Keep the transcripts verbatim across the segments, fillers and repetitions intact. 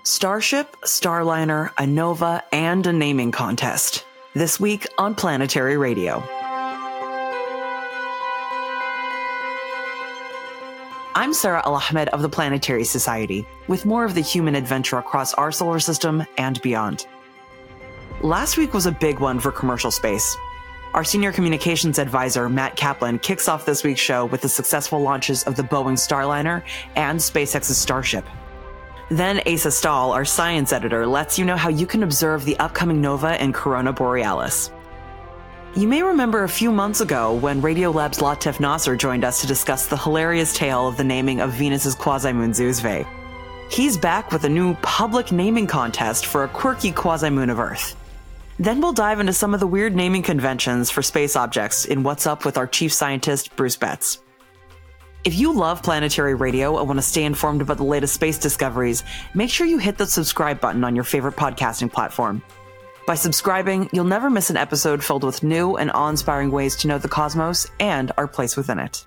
Starship, Starliner, a Nova, and a naming contest. This week on Planetary Radio. I'm Sarah Al-Ahmed of the Planetary Society, with more of the human adventure across our solar system and beyond. Last week was a big one for commercial space. Our senior communications advisor, Matt Kaplan, kicks off this week's show with the successful launches of the Boeing Starliner and SpaceX's Starship. Then Asa Stahl, our science editor, lets you know how you can observe the upcoming nova in Corona Borealis. You may remember a few months ago when Radiolab's Latif Nasser joined us to discuss the hilarious tale of the naming of Venus's quasi-moon Zoozve. He's back with a new public naming contest for a quirky quasi-moon of Earth. Then we'll dive into some of the weird naming conventions for space objects in What's Up with our chief scientist, Bruce Betts. If you love Planetary Radio and want to stay informed about the latest space discoveries, make sure you hit the subscribe button on your favorite podcasting platform. By subscribing, you'll never miss an episode filled with new and awe-inspiring ways to know the cosmos and our place within it.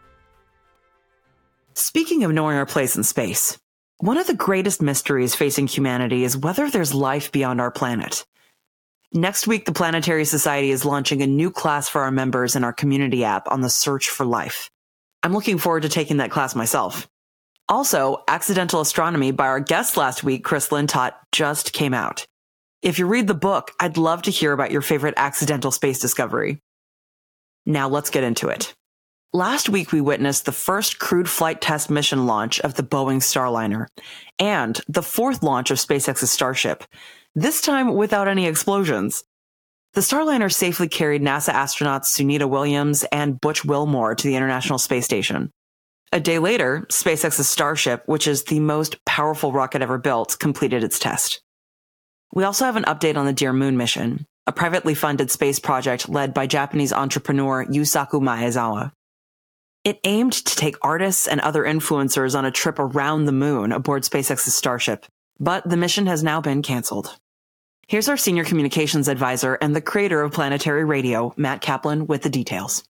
Speaking of knowing our place in space, one of the greatest mysteries facing humanity is whether there's life beyond our planet. Next week, the Planetary Society is launching a new class for our members in our community app on the search for life. I'm looking forward to taking that class myself. Also, Accidental Astronomy by our guest last week, Chris Lintott, just came out. If you read the book, I'd love to hear about your favorite accidental space discovery. Now let's get into it. Last week, we witnessed the first crewed flight test mission launch of the Boeing Starliner and the fourth launch of SpaceX's Starship, this time without any explosions. The Starliner safely carried NASA astronauts Sunita Williams and Butch Wilmore to the International Space Station. A day later, SpaceX's Starship, which is the most powerful rocket ever built, completed its test. We also have an update on the Dear Moon mission, a privately funded space project led by Japanese entrepreneur Yusaku Maezawa. It aimed to take artists and other influencers on a trip around the moon aboard SpaceX's Starship, but the mission has now been canceled. Here's our senior communications advisor and the creator of Planetary Radio, Matt Kaplan, with the details.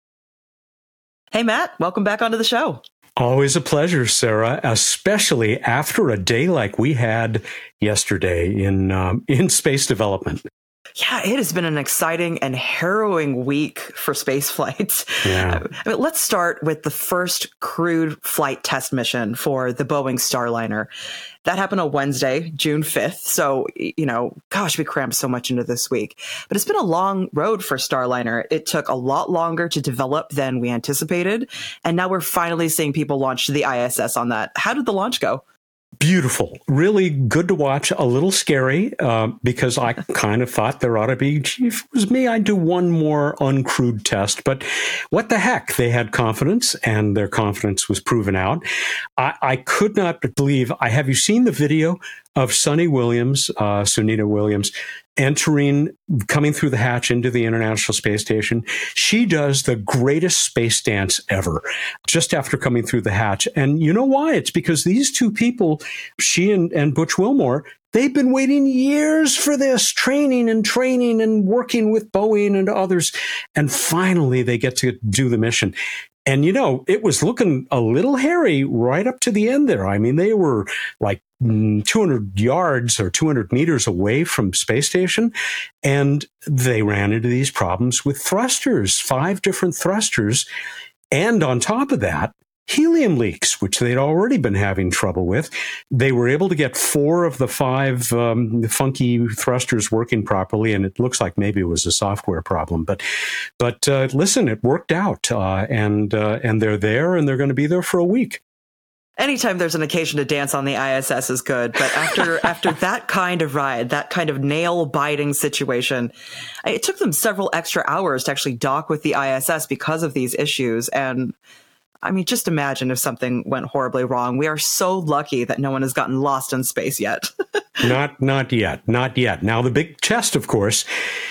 Hey, Matt, welcome back onto the show. Always a pleasure, Sarah, especially after a day like we had yesterday in um, in space development. Yeah, it has been an exciting and harrowing week for space flights. Yeah. I mean, let's start with the first crewed flight test mission for the Boeing Starliner. That happened on Wednesday, June fifth. So, you know, gosh, we crammed so much into this week. But it's been a long road for Starliner. It took a lot longer to develop than we anticipated. And now we're finally seeing people launch to the I S S on that. How did the launch go? Beautiful. Really good to watch. A little scary uh, because I kind of thought there ought to be, gee, if it was me, I'd do one more uncrewed test. But what the heck? They had confidence and their confidence was proven out. I, I could not believe, I have you seen the video of Sunny Williams, uh, Sunita Williams, entering, coming through the hatch into the International Space Station? She does the greatest space dance ever just after coming through the hatch. And you know why? It's because these two people, she and, and Butch Wilmore, they've been waiting years for this, training and training and working with Boeing and others. And finally, they get to do the mission. And, you know, it was looking a little hairy right up to the end there. I mean, they were like two hundred yards or two hundred meters away from space station, and they ran into these problems with thrusters, five different thrusters. And on top of that, helium leaks, which they'd already been having trouble with. They were able to get four of the five um, funky thrusters working properly, and it looks like maybe it was a software problem. But, but uh, listen, it worked out, uh, and uh, and they're there, and they're going to be there for a week. Anytime there's an occasion to dance on the I S S is good, but after after that kind of ride, that kind of nail-biting situation, it took them several extra hours to actually dock with the I S S because of these issues. And I mean, just imagine if something went horribly wrong. We are so lucky that no one has gotten lost in space yet. Not, not yet. Not yet. Now, the big test, of course,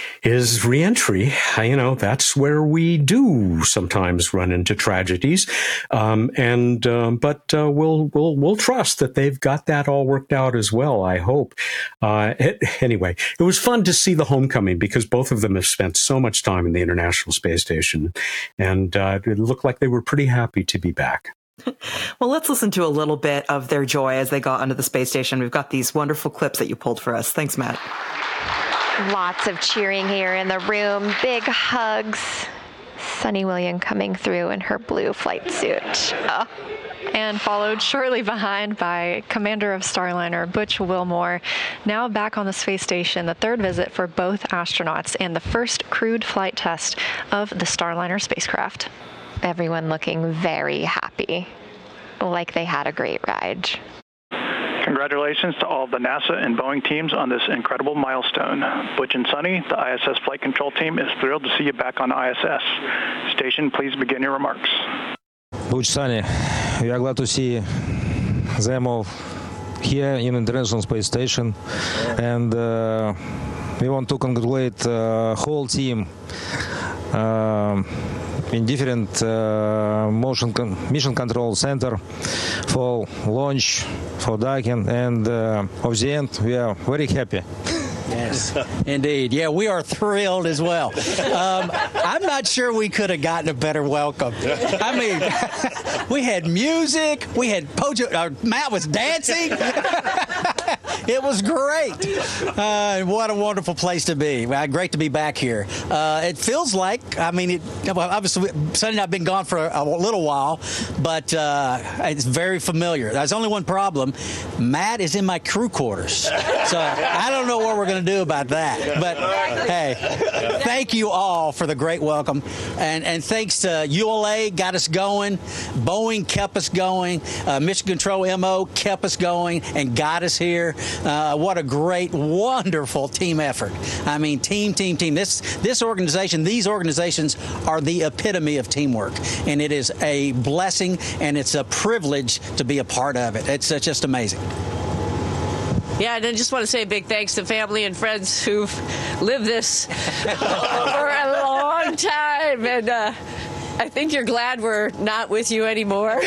is reentry. You know, that's where we do sometimes run into tragedies. Um, and, um, but, uh, we'll, we'll, we'll trust that they've got that all worked out as well, I hope. Uh, it, anyway, it was fun to see the homecoming because both of them have spent so much time in the International Space Station, and, uh, it looked like they were pretty happy to be back. Well, let's listen to a little bit of their joy as they got onto the space station. We've got these wonderful clips that you pulled for us. Thanks, Matt. Lots of cheering here in the room. Big hugs. Sunny William coming through in her blue flight suit. Oh. And followed shortly behind by Commander of Starliner, Butch Wilmore, now back on the space station, the third visit for both astronauts and the first crewed flight test of the Starliner spacecraft. Everyone looking very happy, like they had a great ride. Congratulations to all of the NASA and Boeing teams on this incredible milestone. Butch and Sunny, the I S S Flight Control Team, is thrilled to see you back on I S S. Station, please begin your remarks. Butch, Sunny, we are glad to see them all here in International Space Station, and uh, we want to congratulate the uh, whole team uh, in different uh, motion con- mission control center for launch, for docking, and uh, of the end, we are very happy. Yes, indeed. Yeah, we are thrilled as well. Um, I'm not sure we could have gotten a better welcome. I mean, we had music. We had Pojo. Uh, Matt was dancing. It was great. Uh, what a wonderful place to be. Well, great to be back here. Uh, it feels like, I mean, it, well, obviously, Sunny and I have been gone for a, a little while, but uh, it's very familiar. There's only one problem. Matt is in my crew quarters. So I don't know what we're going to do about that. But, hey, thank you all for the great welcome. And, and thanks to U L A, got us going. Boeing kept us going. Uh, Mission Control M O kept us going and got us here. Uh, what a great, wonderful team effort. I mean, team, team, team. This this organization, these organizations are the epitome of teamwork. And it is a blessing and it's a privilege to be a part of it. It's uh, just amazing. Yeah, and I just want to say a big thanks to family and friends who've lived this for a long time. And uh, I think you're glad we're not with you anymore.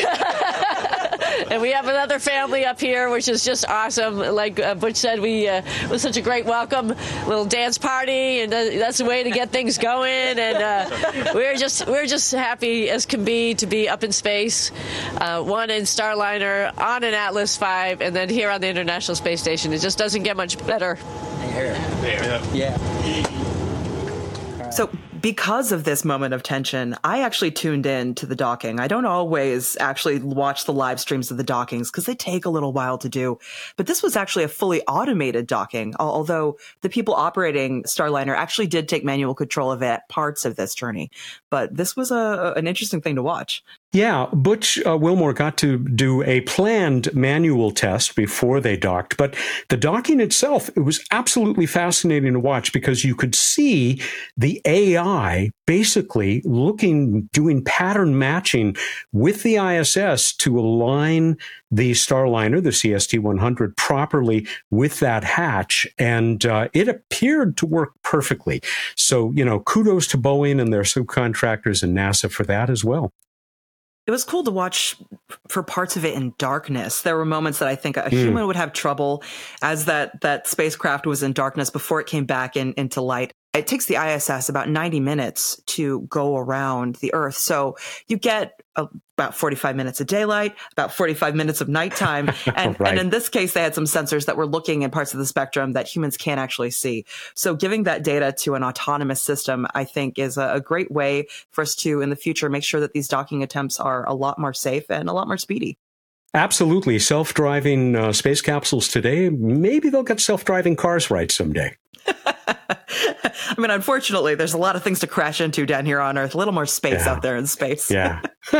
And we have another family up here, which is just awesome. Like uh, Butch said, we uh, it was such a great welcome, little dance party, and uh, that's the way to get things going. And uh, we're just we're just happy as can be to be up in space, uh, one in Starliner, on an Atlas five, and then here on the International Space Station. It just doesn't get much better. Yeah. Yeah. So because of this moment of tension, I actually tuned in to the docking. I don't always actually watch the live streams of the dockings because they take a little while to do. But this was actually a fully automated docking, although the people operating Starliner actually did take manual control of it, parts of this journey. But this was a, an interesting thing to watch. Yeah, Butch uh, Wilmore got to do a planned manual test before they docked, but the docking itself, it was absolutely fascinating to watch because you could see the A I basically looking, doing pattern matching with the I S S to align the Starliner, the C S T one hundred, properly with that hatch. And uh, it appeared to work perfectly. So, you know, kudos to Boeing and their subcontractors and NASA for that as well. It was cool to watch for parts of it in darkness. There were moments that I think a human mm. would have trouble as that, that spacecraft was in darkness before it came back in, into light. It takes the I S S about ninety minutes to go around the Earth. So you get a, about forty-five minutes of daylight, about forty-five minutes of nighttime. And, right. and in this case, they had some sensors that were looking in parts of the spectrum that humans can't actually see. So giving that data to an autonomous system, I think, is a, a great way for us to, in the future, make sure that these docking attempts are a lot more safe and a lot more speedy. Absolutely. Self-driving uh, space capsules today, maybe they'll get self-driving cars right someday. I mean, unfortunately, there's a lot of things to crash into down here on Earth. A little more space yeah. out there in space. Yeah.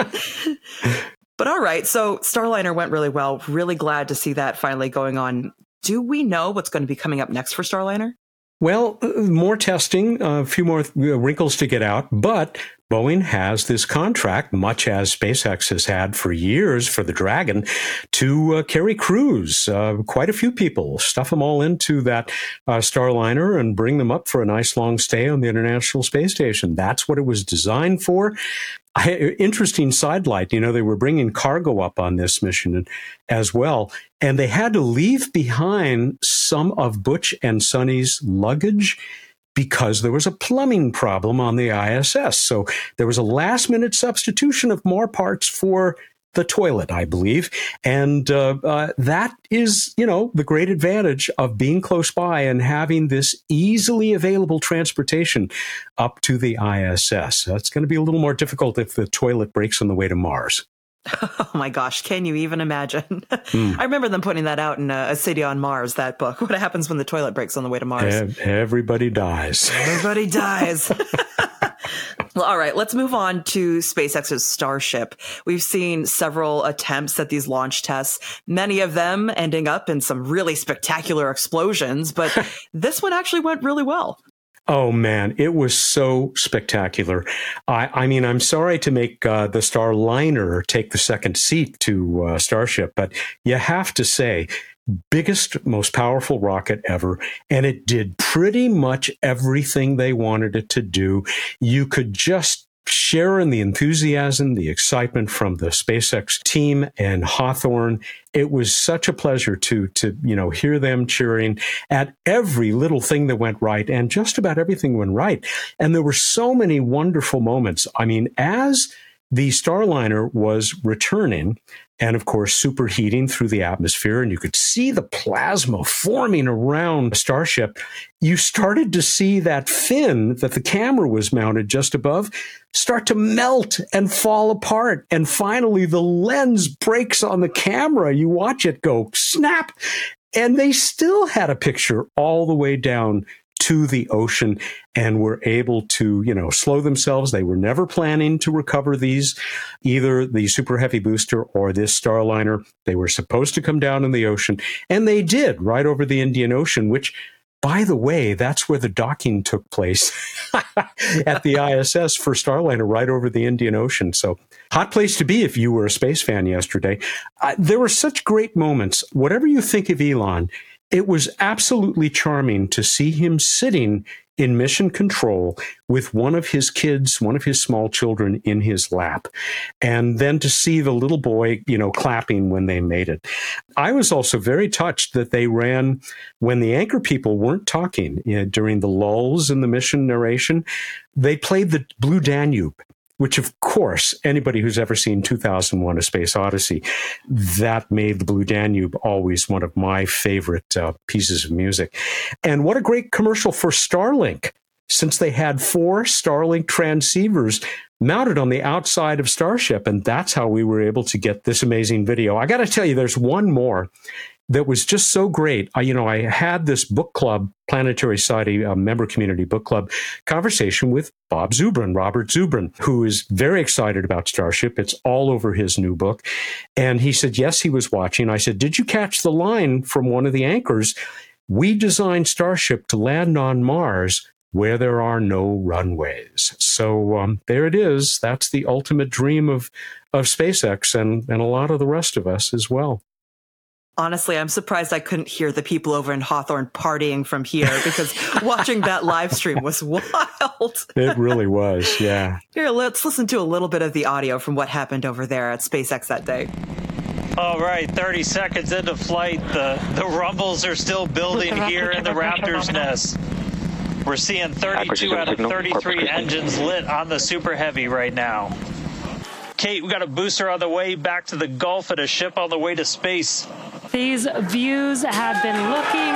But all right. So Starliner went really well. Really glad to see that finally going on. Do we know what's going to be coming up next for Starliner? Well, uh, more testing, uh, a few more uh, wrinkles to get out, but Boeing has this contract, much as SpaceX has had for years for the Dragon, to uh, carry crews, uh, quite a few people, stuff them all into that uh, Starliner and bring them up for a nice long stay on the International Space Station. That's what it was designed for. I, interesting sidelight, you know, they were bringing cargo up on this mission as well, and they had to leave behind some of Butch and Sunny's luggage because there was a plumbing problem on the I S S. So there was a last-minute substitution of more parts for the toilet, I believe. And uh, uh, that is, you know, the great advantage of being close by and having this easily available transportation up to the I S S. That's going to be a little more difficult if the toilet breaks on the way to Mars. Oh my gosh, can you even imagine? Mm. I remember them putting that out in a, a City on Mars, that book. What happens when the toilet breaks on the way to Mars? E- everybody dies. Everybody dies. Well, all right, let's move on to SpaceX's Starship. We've seen several attempts at these launch tests, many of them ending up in some really spectacular explosions, but this one actually went really well. Oh, man, it was so spectacular. I, I mean, I'm sorry to make uh, the Starliner take the second seat to uh, Starship, but you have to say, biggest, most powerful rocket ever, and it did pretty much everything they wanted it to do. You could just share in the enthusiasm, the excitement from the SpaceX team and Hawthorne. It was such a pleasure to, to, you know, hear them cheering at every little thing that went right, and just about everything went right. And there were so many wonderful moments. I mean, as the Starliner was returning, and of course, superheating through the atmosphere, and you could see the plasma forming around Starship, you started to see that fin that the camera was mounted just above start to melt and fall apart. And finally, the lens breaks on the camera. You watch it go snap, and they still had a picture all the way down to the ocean and were able to, you know, slow themselves. They were never planning to recover these, either the Super Heavy booster or this Starliner. They were supposed to come down in the ocean, and they did, right over the Indian Ocean, which, by the way, that's where the docking took place at the I S S for Starliner, right over the Indian Ocean. So hot place to be if you were a space fan yesterday. Uh, there were such great moments. Whatever you think of Elon, it was absolutely charming to see him sitting in mission control with one of his kids, one of his small children in his lap, and then to see the little boy, you know, clapping when they made it. I was also very touched that they ran when the anchor people weren't talking, you know, during the lulls in the mission narration. They played the Blue Danube, which, of course, anybody who's ever seen two thousand one: A Space Odyssey, that made the Blue Danube always one of my favorite uh, pieces of music. And what a great commercial for Starlink, since they had four Starlink transceivers mounted on the outside of Starship, and that's how we were able to get this amazing video. I got to tell you, there's one more that was just so great. I, you know, I had this book club, Planetary Society uh, member community book club conversation with Bob Zubrin, Robert Zubrin, who is very excited about Starship. It's all over his new book. And he said, yes, he was watching. I said, did you catch the line from one of the anchors? We designed Starship to land on Mars where there are no runways. So um, there it is. That's the ultimate dream of, of SpaceX and, and a lot of the rest of us as well. Honestly, I'm surprised I couldn't hear the people over in Hawthorne partying from here, because watching that live stream was wild. It really was, yeah. Here, let's listen to a little bit of the audio from what happened over there at SpaceX that day. All right, thirty seconds into flight, the, the rumbles are still building here in the Raptor's nest. We're seeing thirty-two out of thirty-three engines lit on the Super Heavy right now. Kate, we got a booster on the way back to the Gulf and a ship on the way to space. These views have been looking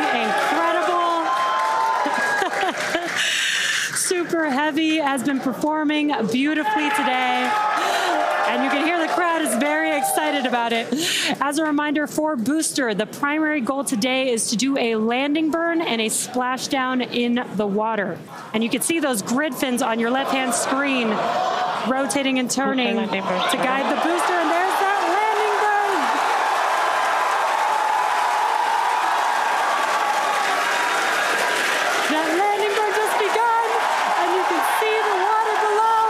incredible. Super Heavy has been performing beautifully today, and you can hear the crowd is very excited about it. As a reminder for Booster, the primary goal today is to do a landing burn and a splashdown in the water. And you can see those grid fins on your left-hand screen rotating and turning to guide the booster, and there's that landing burn. That landing burn just begun, and you can see the water below.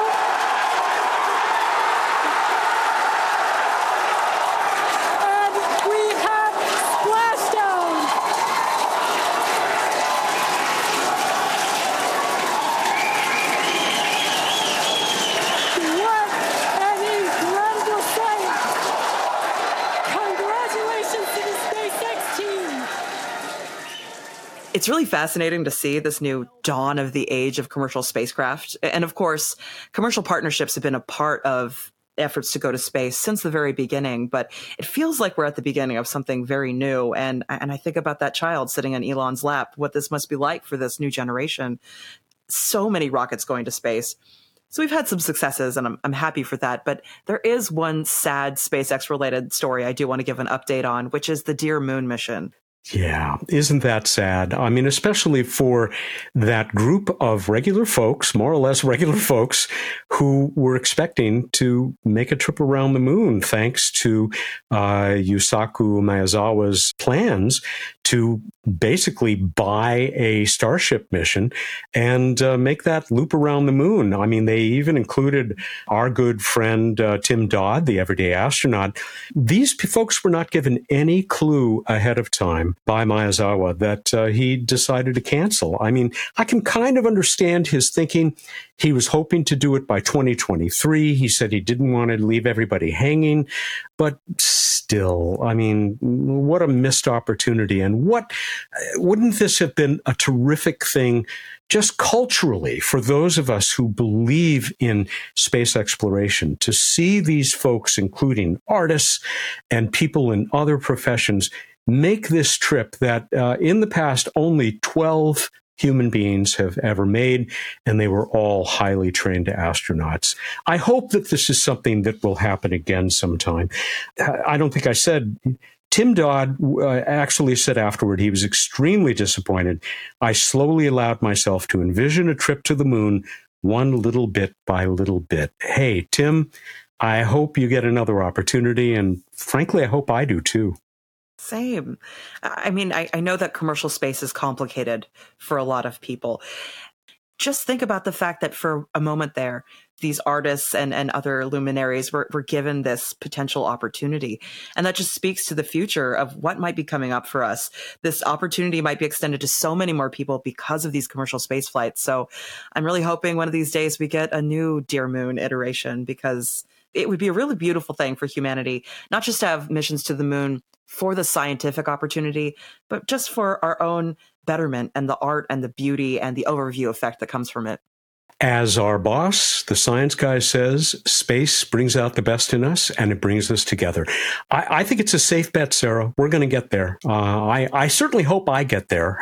And we have splashdown. What an incredible sight! Congratulations to the SpaceX team! It's really fascinating to see this new dawn of the age of commercial spacecraft. And of course, commercial partnerships have been a part of efforts to go to space since the very beginning, but it feels like we're at the beginning of something very new. And, and I think about that child sitting on Elon's lap, what this must be like for this new generation. So many rockets going to space. So we've had some successes, and I'm, I'm happy for that. But there is one sad SpaceX-related story I do want to give an update on, which is the Dear Moon mission. Yeah, isn't that sad? I mean, especially for that group of regular folks, more or less regular folks, who were expecting to make a trip around the moon thanks to uh, Yusaku Maezawa's plans to basically buy a Starship mission and uh, make that loop around the moon. I mean, they even included our good friend uh, Tim Dodd, the everyday astronaut. These p- folks were not given any clue ahead of time by Maezawa that uh, he decided to cancel. I mean, I can kind of understand his thinking. He was hoping to do it by twenty twenty-three. He said he didn't want to leave everybody hanging, but still, I mean, what a missed opportunity. And what, wouldn't this have been a terrific thing just culturally for those of us who believe in space exploration, to see these folks, including artists and people in other professions, make this trip that uh, in the past only twelve human beings have ever made, and they were all highly trained astronauts. I hope that this is something that will happen again sometime. I don't think I said, Tim Dodd uh, actually said afterward he was extremely disappointed. I slowly allowed myself to envision a trip to the moon one little bit by little bit. Hey, Tim, I hope you get another opportunity, and frankly, I hope I do too. Same. I mean, I, I know that commercial space is complicated for a lot of people. Just think about the fact that for a moment there, these artists and, and other luminaries were, were given this potential opportunity. And that just speaks to the future of what might be coming up for us. This opportunity might be extended to so many more people because of these commercial space flights. So I'm really hoping one of these days we get a new Dear Moon iteration, because it would be a really beautiful thing for humanity, not just to have missions to the moon for the scientific opportunity, but just for our own betterment and the art and the beauty and the overview effect that comes from it. As our boss, the science guy, says, space brings out the best in us, and it brings us together. I, I think it's a safe bet, Sarah. We're going to get there. Uh, I, I certainly hope I get there,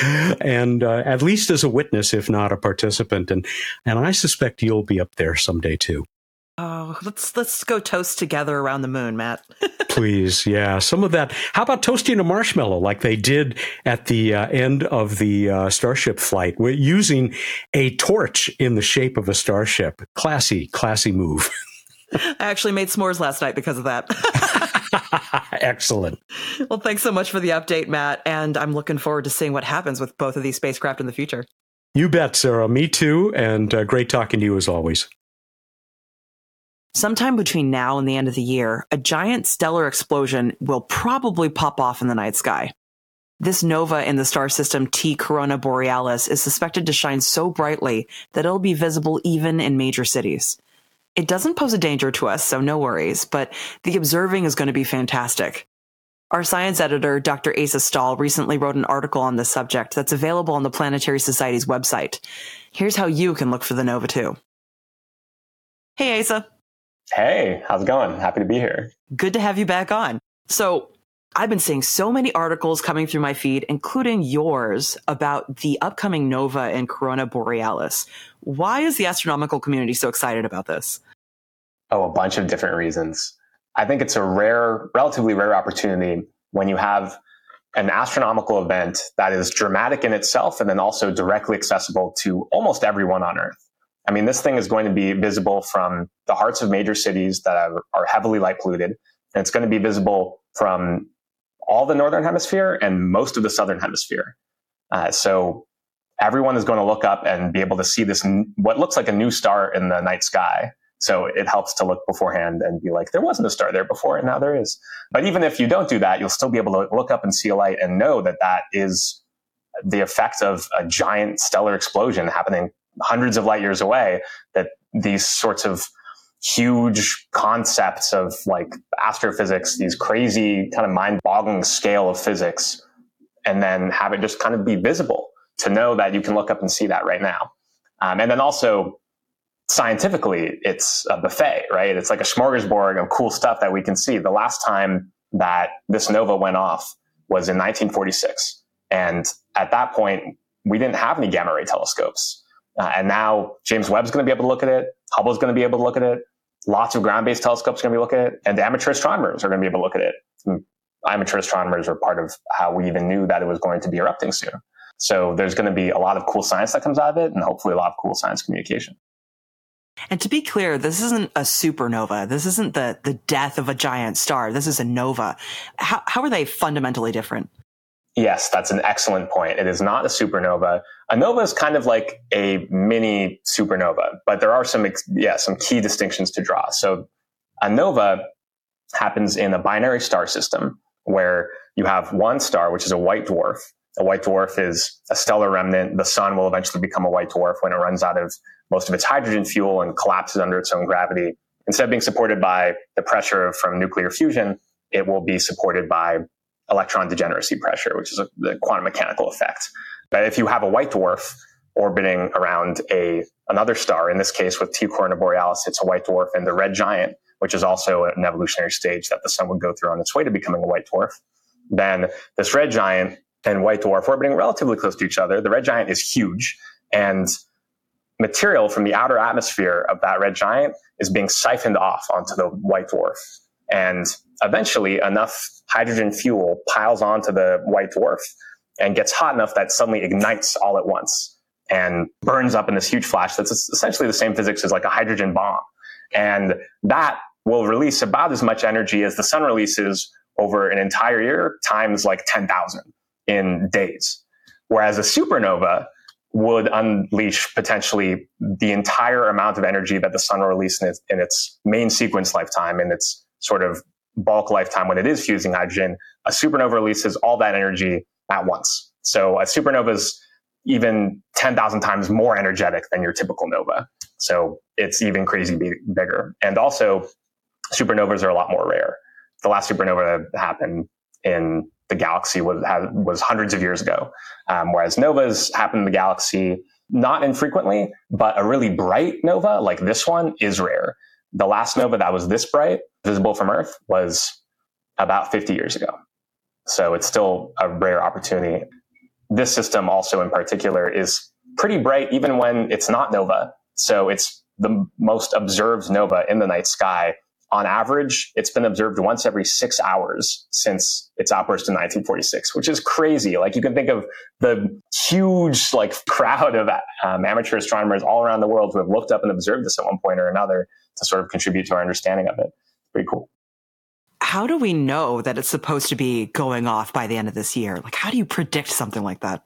and uh, at least as a witness, if not a participant. And and I suspect you'll be up there someday too. Oh, let's let's go toast together around the moon, Matt. Please, yeah, some of that. How about toasting a marshmallow like they did at the uh, end of the uh, Starship flight, We're using a torch in the shape of a starship? Classy, classy move. I actually made s'mores last night because of that. Excellent. Well, thanks so much for the update, Matt, and I'm looking forward to seeing what happens with both of these spacecraft in the future. You bet, Sarah. Me too, and uh, great talking to you as always. Sometime between now and the end of the year, a giant stellar explosion will probably pop off in the night sky. This nova in the star system T Corona Borealis is suspected to shine so brightly that it'll be visible even in major cities. It doesn't pose a danger to us, so no worries, but the observing is going to be fantastic. Our science editor, Doctor Asa Stahl, recently wrote an article on this subject that's available on the Planetary Society's website. Here's how you can look for the nova too. Hey, Asa. Hey, how's it going? Happy to be here. Good to have you back on. So I've been seeing so many articles coming through my feed, including yours, about the upcoming nova in Corona Borealis. Why is the astronomical community so excited about this? Oh, a bunch of different reasons. I think it's a rare, relatively rare opportunity when you have an astronomical event that is dramatic in itself and then also directly accessible to almost everyone on Earth. I mean, this thing is going to be visible from the hearts of major cities that are, are heavily light polluted, and it's going to be visible from all the northern hemisphere and most of the southern hemisphere. Uh, so everyone is going to look up and be able to see this, what looks like a new star in the night sky. So it helps to look beforehand and be like, there wasn't a star there before, and now there is. But even if you don't do that, you'll still be able to look up and see a light and know that that is the effect of a giant stellar explosion happening hundreds of light years away, that these sorts of huge concepts of like astrophysics, these crazy kind of mind-boggling scale of physics, and then have it just kind of be visible to know that you can look up and see that right now. Um, and then also scientifically, it's a buffet, right? It's like a smorgasbord of cool stuff that we can see. The last time that this nova went off was in nineteen forty-six. And at that point, we didn't have any gamma ray telescopes. Uh, and now James Webb's going to be able to look at it. Hubble's going to be able to look at it. Lots of ground-based telescopes are going to be looking at it. And the amateur astronomers are going to be able to look at it. And amateur astronomers are part of how we even knew that it was going to be erupting soon. So there's going to be a lot of cool science that comes out of it, and hopefully a lot of cool science communication. And to be clear, this isn't a supernova. This isn't the, the death of a giant star. This is a nova. How, how are they fundamentally different? Yes, that's an excellent point. It is not a supernova. A nova is kind of like a mini supernova, but there are some, yeah, some key distinctions to draw. So a nova happens in a binary star system where you have one star, which is a white dwarf. A white dwarf is a stellar remnant. The sun will eventually become a white dwarf when it runs out of most of its hydrogen fuel and collapses under its own gravity. Instead of being supported by the pressure from nuclear fusion, it will be supported by electron degeneracy pressure, which is a, the quantum mechanical effect. But if you have a white dwarf orbiting around a another star, in this case with T Corona Borealis, it's a white dwarf, and the red giant, which is also an evolutionary stage that the sun would go through on its way to becoming a white dwarf, then this red giant and white dwarf orbiting relatively close to each other. The red giant is huge, and material from the outer atmosphere of that red giant is being siphoned off onto the white dwarf. And eventually enough hydrogen fuel piles onto the white dwarf and gets hot enough that suddenly ignites all at once and burns up in this huge flash that's essentially the same physics as like a hydrogen bomb. And that will release about as much energy as the sun releases over an entire year times like ten thousand in days. Whereas a supernova would unleash potentially the entire amount of energy that the sun will release in its, in its main sequence lifetime, in its sort of bulk lifetime when it is fusing hydrogen. A supernova releases all that energy at once. So a supernova is even ten thousand times more energetic than your typical nova. So it's even crazy big, bigger. And also, supernovas are a lot more rare. The last supernova that happened in the galaxy was, was hundreds of years ago, um, whereas novas happen in the galaxy not infrequently, but a really bright nova like this one is rare. The last nova that was this bright, visible from Earth, was about fifty years ago. So it's still a rare opportunity. This system also in particular is pretty bright even when it's not nova. So it's the most observed nova in the night sky. On average, it's been observed once every six hours since its outburst in nineteen forty-six, which is crazy. Like you can think of the huge like crowd of um, amateur astronomers all around the world who have looked up and observed this at one point or another to sort of contribute to our understanding of it. Pretty cool. How do we know that it's supposed to be going off by the end of this year? Like, how do you predict something like that?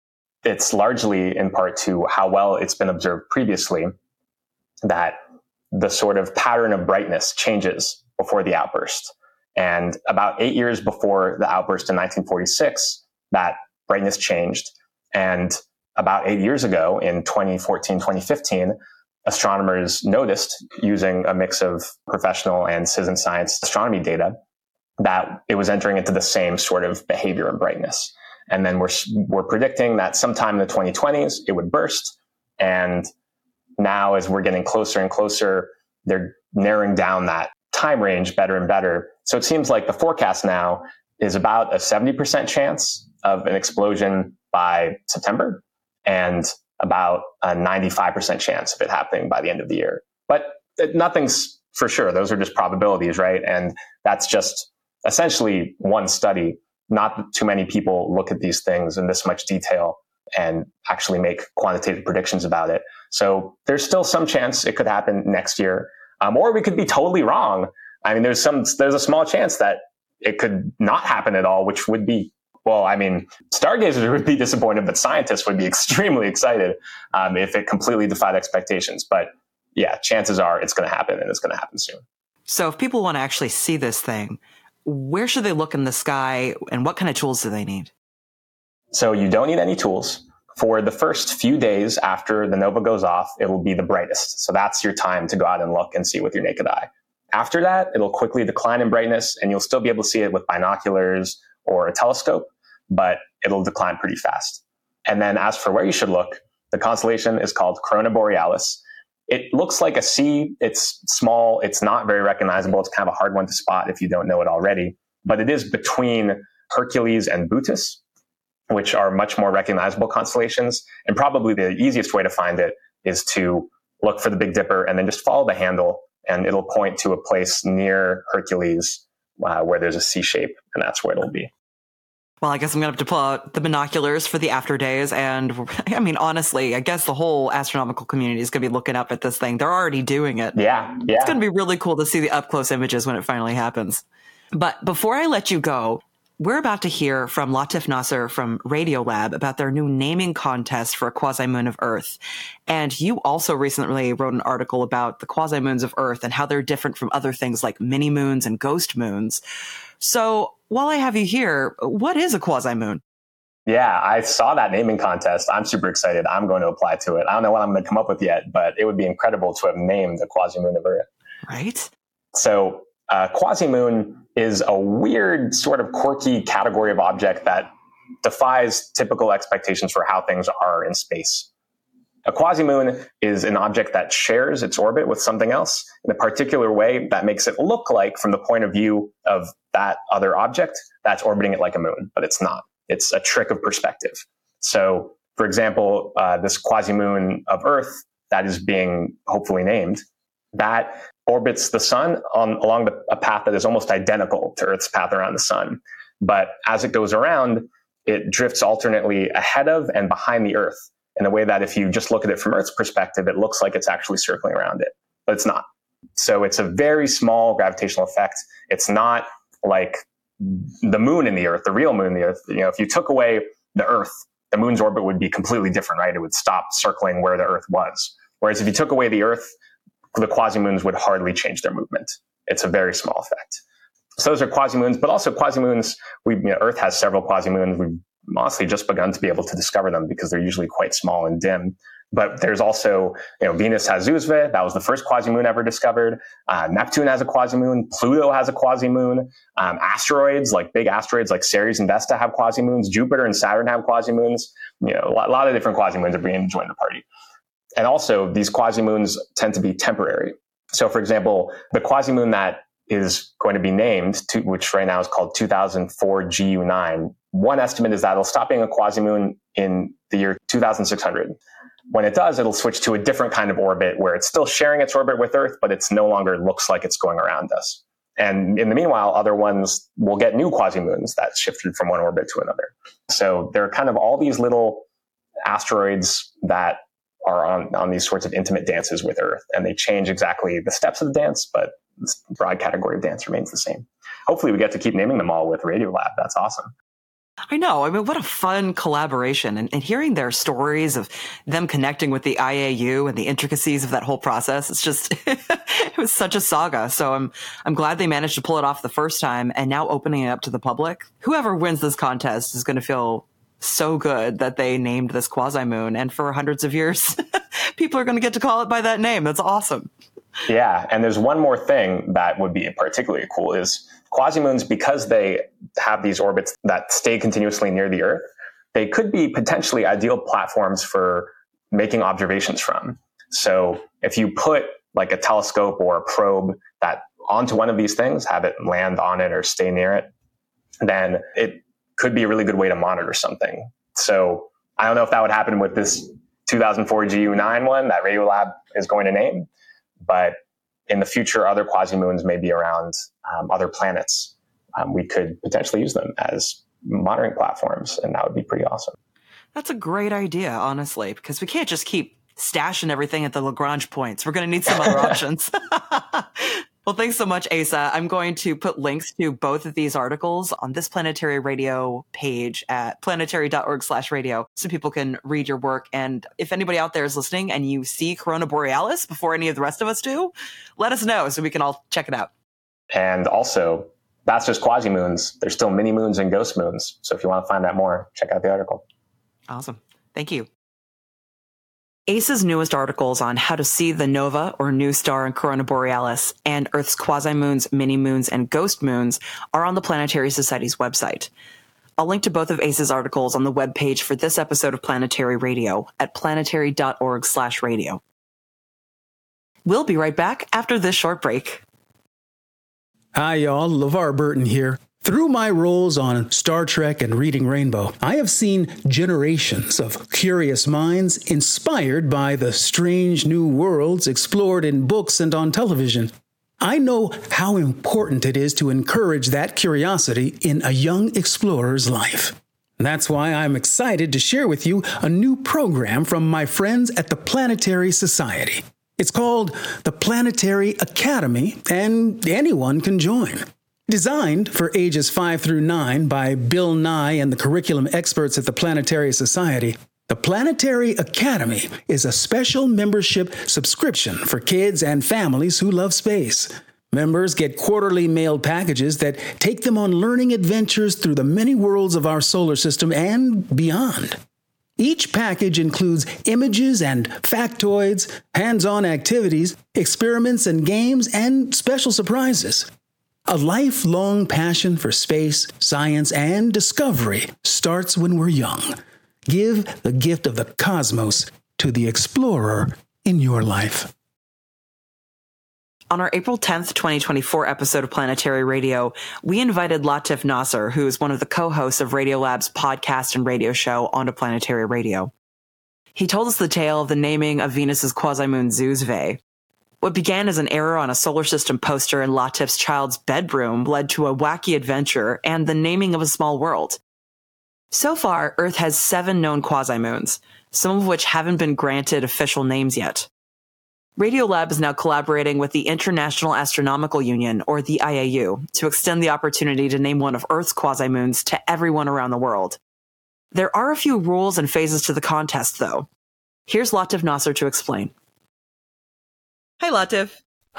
It's largely in part to how well it's been observed previously, that the sort of pattern of brightness changes before the outburst. And about eight years before the outburst in nineteen forty-six, that brightness changed. And about eight years ago in twenty fourteen, twenty fifteen, astronomers noticed, using a mix of professional and citizen science astronomy data, that it was entering into the same sort of behavior and brightness. And then we're, we're predicting that sometime in the twenty twenties, it would burst. And now, as we're getting closer and closer, they're narrowing down that time range better and better. So it seems like the forecast now is about a seventy percent chance of an explosion by September and about a ninety-five percent chance of it happening by the end of the year. But nothing's for sure. Those are just probabilities, right? And that's just essentially one study. Not too many people look at these things in this much detail and actually make quantitative predictions about it. So there's still some chance it could happen next year, um, or we could be totally wrong. I mean, there's some there's a small chance that it could not happen at all, which would be, well, I mean, stargazers would be disappointed, but scientists would be extremely excited um, if it completely defied expectations. But yeah, chances are it's going to happen, and it's going to happen soon. So if people want to actually see this thing, where should they look in the sky, and what kind of tools do they need? So you don't need any tools. For the first few days after the nova goes off, it will be the brightest. So that's your time to go out and look and see with your naked eye. After that, it'll quickly decline in brightness, and you'll still be able to see it with binoculars or a telescope, but it'll decline pretty fast. And then as for where you should look, the constellation is called Corona Borealis. It looks like a C. It's small. It's not very recognizable. It's kind of a hard one to spot if you don't know it already. But it is between Hercules and Bootes, which are much more recognizable constellations. And probably the easiest way to find it is to look for the Big Dipper and then just follow the handle, and it'll point to a place near Hercules uh, where there's a C shape, and that's where it'll be. Well, I guess I'm going to have to pull out the binoculars for the after days. And I mean, honestly, I guess the whole astronomical community is going to be looking up at this thing. They're already doing it. Yeah, yeah. It's going to be really cool to see the up close images when it finally happens. But before I let you go, we're about to hear from Latif Nasser from Radiolab about their new naming contest for a quasi-moon of Earth. And you also recently wrote an article about the quasi-moons of Earth and how they're different from other things like mini-moons and ghost moons. So while I have you here, what is a quasi-moon? Yeah, I saw that naming contest. I'm super excited. I'm going to apply to it. I don't know what I'm going to come up with yet, but it would be incredible to have named a quasi-moon of Earth. Right. So uh, quasi-moon is a weird sort of quirky category of object that defies typical expectations for how things are in space. A quasi-moon is an object that shares its orbit with something else in a particular way that makes it look like, from the point of view of that other object, that's orbiting it like a moon, but it's not. It's a trick of perspective. So, for example, uh, this quasi-moon of Earth that is being hopefully named, that orbits the sun on along the, a path that is almost identical to Earth's path around the sun. But as it goes around, it drifts alternately ahead of and behind the Earth in a way that if you just look at it from Earth's perspective, it looks like it's actually circling around it, but it's not. So it's a very small gravitational effect. It's not like the moon in the Earth, the real moon in the Earth. You know, if you took away the Earth, the moon's orbit would be completely different, right? It would stop circling where the Earth was. Whereas if you took away the Earth, the quasi-moons would hardly change their movement. It's a very small effect. So those are quasi-moons, but also quasi-moons, we, you know, Earth has several quasi-moons. We've honestly just begun to be able to discover them because they're usually quite small and dim. But there's also, you know, Venus has Zoozve. That was the first quasi-moon ever discovered. Uh, Neptune has a quasi-moon. Pluto has a quasi-moon. Um, asteroids, like big asteroids like Ceres and Vesta, have quasi-moons. Jupiter and Saturn have quasi-moons. You know, a lot, a lot of different quasi-moons are beginning to join the party. And also, these quasi-moons tend to be temporary. So, for example, the quasi-moon that is going to be named, to, which right now is called two thousand four G U nine, one estimate is that it'll stop being a quasi-moon in the year two thousand six hundred. When it does, it'll switch to a different kind of orbit where it's still sharing its orbit with Earth, but it's no longer looks like it's going around us. And in the meanwhile, other ones will get new quasi-moons that shifted from one orbit to another. So there are kind of all these little asteroids that are on, on these sorts of intimate dances with Earth, and they change exactly the steps of the dance, but the broad category of dance remains the same. Hopefully we get to keep naming them all with Radiolab. That's awesome. I know. I mean, what a fun collaboration. And, and hearing their stories of them connecting with the I A U and the intricacies of that whole process, it's just, it was such a saga. So I'm, I'm glad they managed to pull it off the first time, and now opening it up to the public. Whoever wins this contest is going to feel so good that they named this quasi-moon. And for hundreds of years, people are going to get to call it by that name. That's awesome. Yeah. And there's one more thing that would be particularly cool is quasi-moons, because they have these orbits that stay continuously near the Earth, they could be potentially ideal platforms for making observations from. So if you put like a telescope or a probe that onto one of these things, have it land on it or stay near it, then it could be a really good way to monitor something. So I don't know if that would happen with this two thousand four G U nine one that Radiolab is going to name, but in the future, other quasi-moons may be around um, other planets. Um, we could potentially use them as monitoring platforms, and that would be pretty awesome. That's a great idea, honestly, because we can't just keep stashing everything at the Lagrange points. We're going to need some other options. Well, thanks so much, Asa. I'm going to put links to both of these articles on this Planetary Radio page at planetary.org slash radio so people can read your work. And if anybody out there is listening and you see Corona Borealis before any of the rest of us do, let us know so we can all check it out. And also, that's just quasi-moons. There's still mini-moons and ghost moons. So if you want to find out more, check out the article. Awesome. Thank you. Asa's newest articles on how to see the nova or new star in Corona Borealis and Earth's quasi-moons, mini-moons, and ghost moons are on the Planetary Society's website. I'll link to both of Asa's articles on the webpage for this episode of Planetary Radio at planetary.org slash radio. We'll be right back after this short break. Hi, y'all. LeVar Burton here. Through my roles on Star Trek and Reading Rainbow, I have seen generations of curious minds inspired by the strange new worlds explored in books and on television. I know how important it is to encourage that curiosity in a young explorer's life. That's why I'm excited to share with you a new program from my friends at the Planetary Society. It's called the Planetary Academy, and anyone can join. Designed for ages five through nine by Bill Nye and the curriculum experts at the Planetary Society, the Planetary Academy is a special membership subscription for kids and families who love space. Members get quarterly mailed packages that take them on learning adventures through the many worlds of our solar system and beyond. Each package includes images and factoids, hands-on activities, experiments and games, and special surprises. A lifelong passion for space, science, and discovery starts when we're young. Give the gift of the cosmos to the explorer in your life. On our April tenth, twenty twenty-four episode of Planetary Radio, we invited Latif Nasser, who is one of the co-hosts of Radiolab's podcast and radio show, onto Planetary Radio. He told us the tale of the naming of Venus's quasi-moon Zoozve. What began as an error on a solar system poster in Latif's child's bedroom led to a wacky adventure and the naming of a small world. So far, Earth has seven known quasi-moons, some of which haven't been granted official names yet. Radiolab is now collaborating with the International Astronomical Union, or the I A U, to extend the opportunity to name one of Earth's quasi-moons to everyone around the world. There are a few rules and phases to the contest, though. Here's Latif Nasser to explain. Hi, Latif.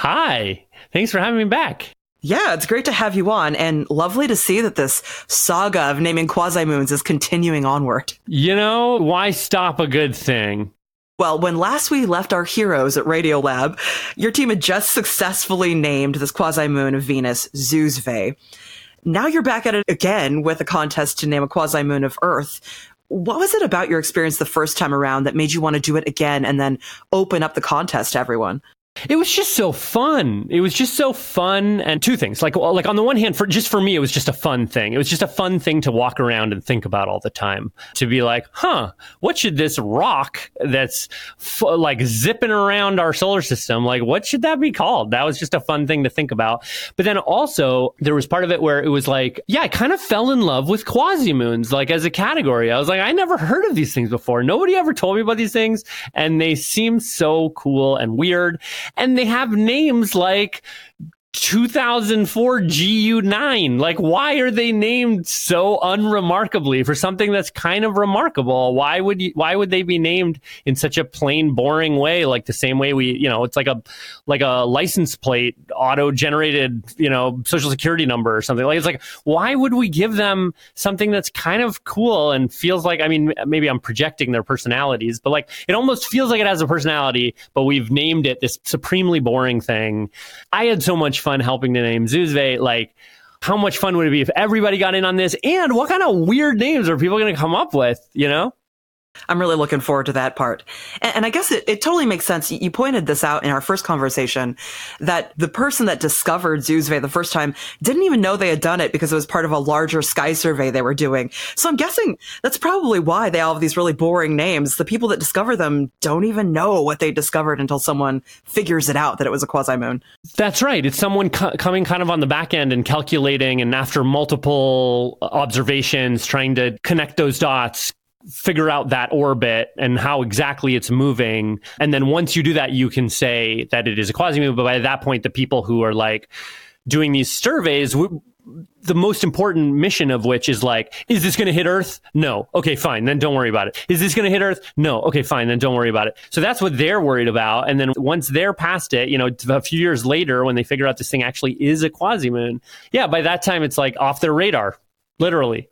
Hi. Thanks for having me back. Yeah, it's great to have you on, and lovely to see that this saga of naming quasi-moons is continuing onward. You know, why stop a good thing? Well, when last we left our heroes at Radiolab, your team had just successfully named this quasi-moon of Venus Zoozve. Now you're back at it again with a contest to name a quasi-moon of Earth. What was it about your experience the first time around that made you want to do it again and then open up the contest to everyone? It was just so fun. It was just so fun. And two things, like, like on the one hand, for just for me, it was just a fun thing. It was just a fun thing to walk around and think about all the time, to be like, huh, what should this rock that's f- like zipping around our solar system, like, what should that be called? That was just a fun thing to think about. But then also there was part of it where it was like, yeah, I kind of fell in love with quasi-moons, like as a category. I was like, I never heard of these things before. Nobody ever told me about these things. And they seem so cool and weird. And they have names like two thousand four G U nine. Like, why are they named so unremarkably for something that's kind of remarkable? Why would you, why would they be named in such a plain, boring way? Like the same way we, you know, it's like a, like a license plate, auto-generated, you know, social security number or something. Like, it's like, why would we give them something that's kind of cool and feels like, I mean, maybe I'm projecting their personalities, but like, it almost feels like it has a personality, but we've named it this supremely boring thing. I had so much fun helping to name Zoozve. Like, how much fun would it be if everybody got in on this? And what kind of weird names are people going to come up with, you know? I'm really looking forward to that part. And, and I guess it, it totally makes sense. You pointed this out in our first conversation, that the person that discovered Zoozve the first time didn't even know they had done it because it was part of a larger sky survey they were doing. So I'm guessing that's probably why they all have these really boring names. The people that discover them don't even know what they discovered until someone figures it out that it was a quasi-moon. That's right. It's someone co- coming kind of on the back end and calculating, and after multiple observations, trying to connect those dots, figure out that orbit and how exactly it's moving. And then once you do that, you can say that it is a quasi-moon. But by that point, the people who are like doing these surveys, w- the most important mission of which is like, is this going to hit Earth? No. Okay, fine. Then don't worry about it. Is this going to hit Earth? No. Okay, fine. Then don't worry about it. So that's what they're worried about. And then once they're past it, you know, a few years later, when they figure out this thing actually is a quasi-moon, yeah, by that time, it's like off their radar, literally.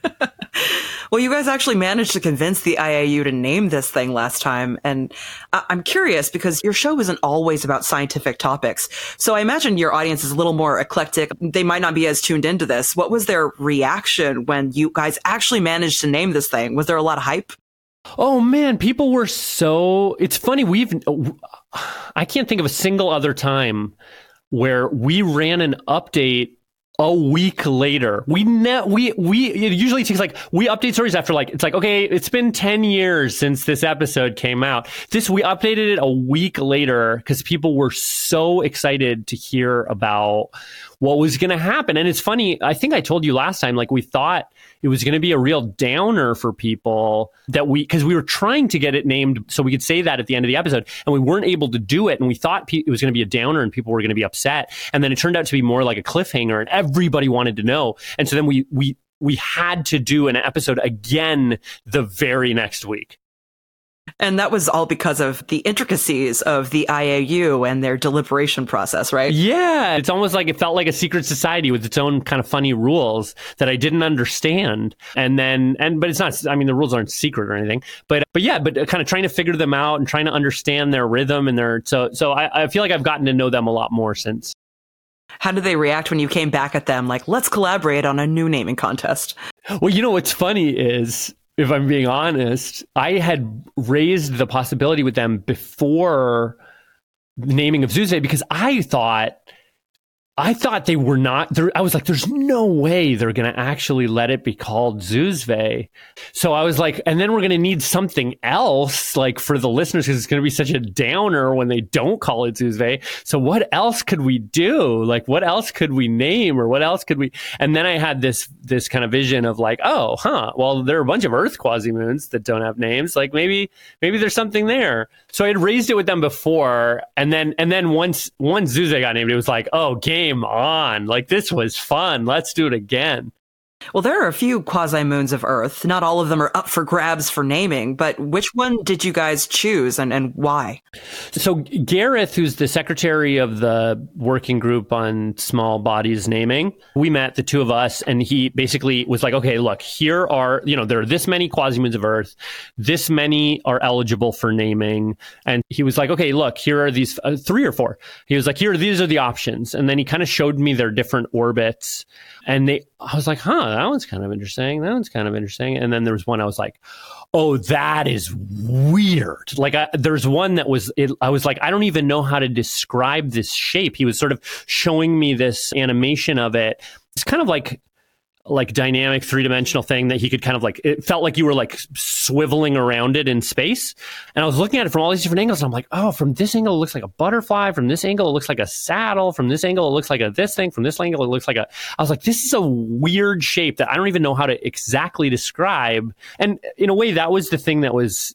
Well, you guys actually managed to convince the I A U to name this thing last time. And I- I'm curious because your show isn't always about scientific topics. So I imagine your audience is a little more eclectic. They might not be as tuned into this. What was their reaction when you guys actually managed to name this thing? Was there a lot of hype? Oh, man, people were so... It's funny, we've... I can't think of a single other time where we ran an update a week later. We ne- we we it usually takes like we update stories after like it's like okay, it's been ten years since this episode came out. This we updated it a week later because people were so excited to hear about what was going to happen. And it's funny, I think I told you last time, like we thought it was going to be a real downer for people that we, because we were trying to get it named so we could say that at the end of the episode, and we weren't able to do it. And we thought pe- it was going to be a downer and people were going to be upset. And then it turned out to be more like a cliffhanger and everybody wanted to know. And so then we, we, we had to do an episode again the very next week. And that was all because of the intricacies of the I A U and their deliberation process, right? Yeah. It's almost like it felt like a secret society with its own kind of funny rules that I didn't understand. And then, and, but it's not, I mean, the rules aren't secret or anything, but, but yeah, but kind of trying to figure them out and trying to understand their rhythm and their, so, so I, I feel like I've gotten to know them a lot more since. How did they react when you came back at them? Like, let's collaborate on a new naming contest. Well, you know, what's funny is, if I'm being honest, I had raised the possibility with them before the naming of Zuzve because I thought, I thought they were not there. I was like, there's no way they're going to actually let it be called Zuzve. So I was like, and then we're going to need something else like for the listeners because it's going to be such a downer when they don't call it Zuzve. So what else could we do? Like, what else could we name or what else could we? And then I had this, this kind of vision of like, oh, huh, well, there are a bunch of Earth Quasimoons that don't have names. Like maybe, maybe there's something there. So I had raised it with them before. And then, and then once, once Zuzve got named, it was like, oh, game on. Like, this was fun. Let's do it again. Well, there are a few quasi-moons of Earth. Not all of them are up for grabs for naming, but which one did you guys choose and, and why? So Gareth, who's the secretary of the working group on small bodies naming, we met, the two of us, and he basically was like, okay, look, here are, you know, there are this many quasi-moons of Earth. This many are eligible for naming. And he was like, okay, look, here are these uh, three or four. He was like, here, these are the options. And then he kind of showed me their different orbits. And they, I was like, huh, that one's kind of interesting. That one's kind of interesting. And then there was one I was like, oh, that is weird. Like, I, there's one that was, it, I was like, I don't even know how to describe this shape. He was sort of showing me this animation of it. It's kind of like, like dynamic three-dimensional thing that he could kind of like, it felt like you were like swiveling around it in space. And I was looking at it from all these different angles. And I'm like, oh, from this angle, it looks like a butterfly. From this angle, it looks like a saddle. From this angle, it looks like a this thing. From this angle, it looks like a, I was like, this is a weird shape that I don't even know how to exactly describe. And in a way, that was the thing that was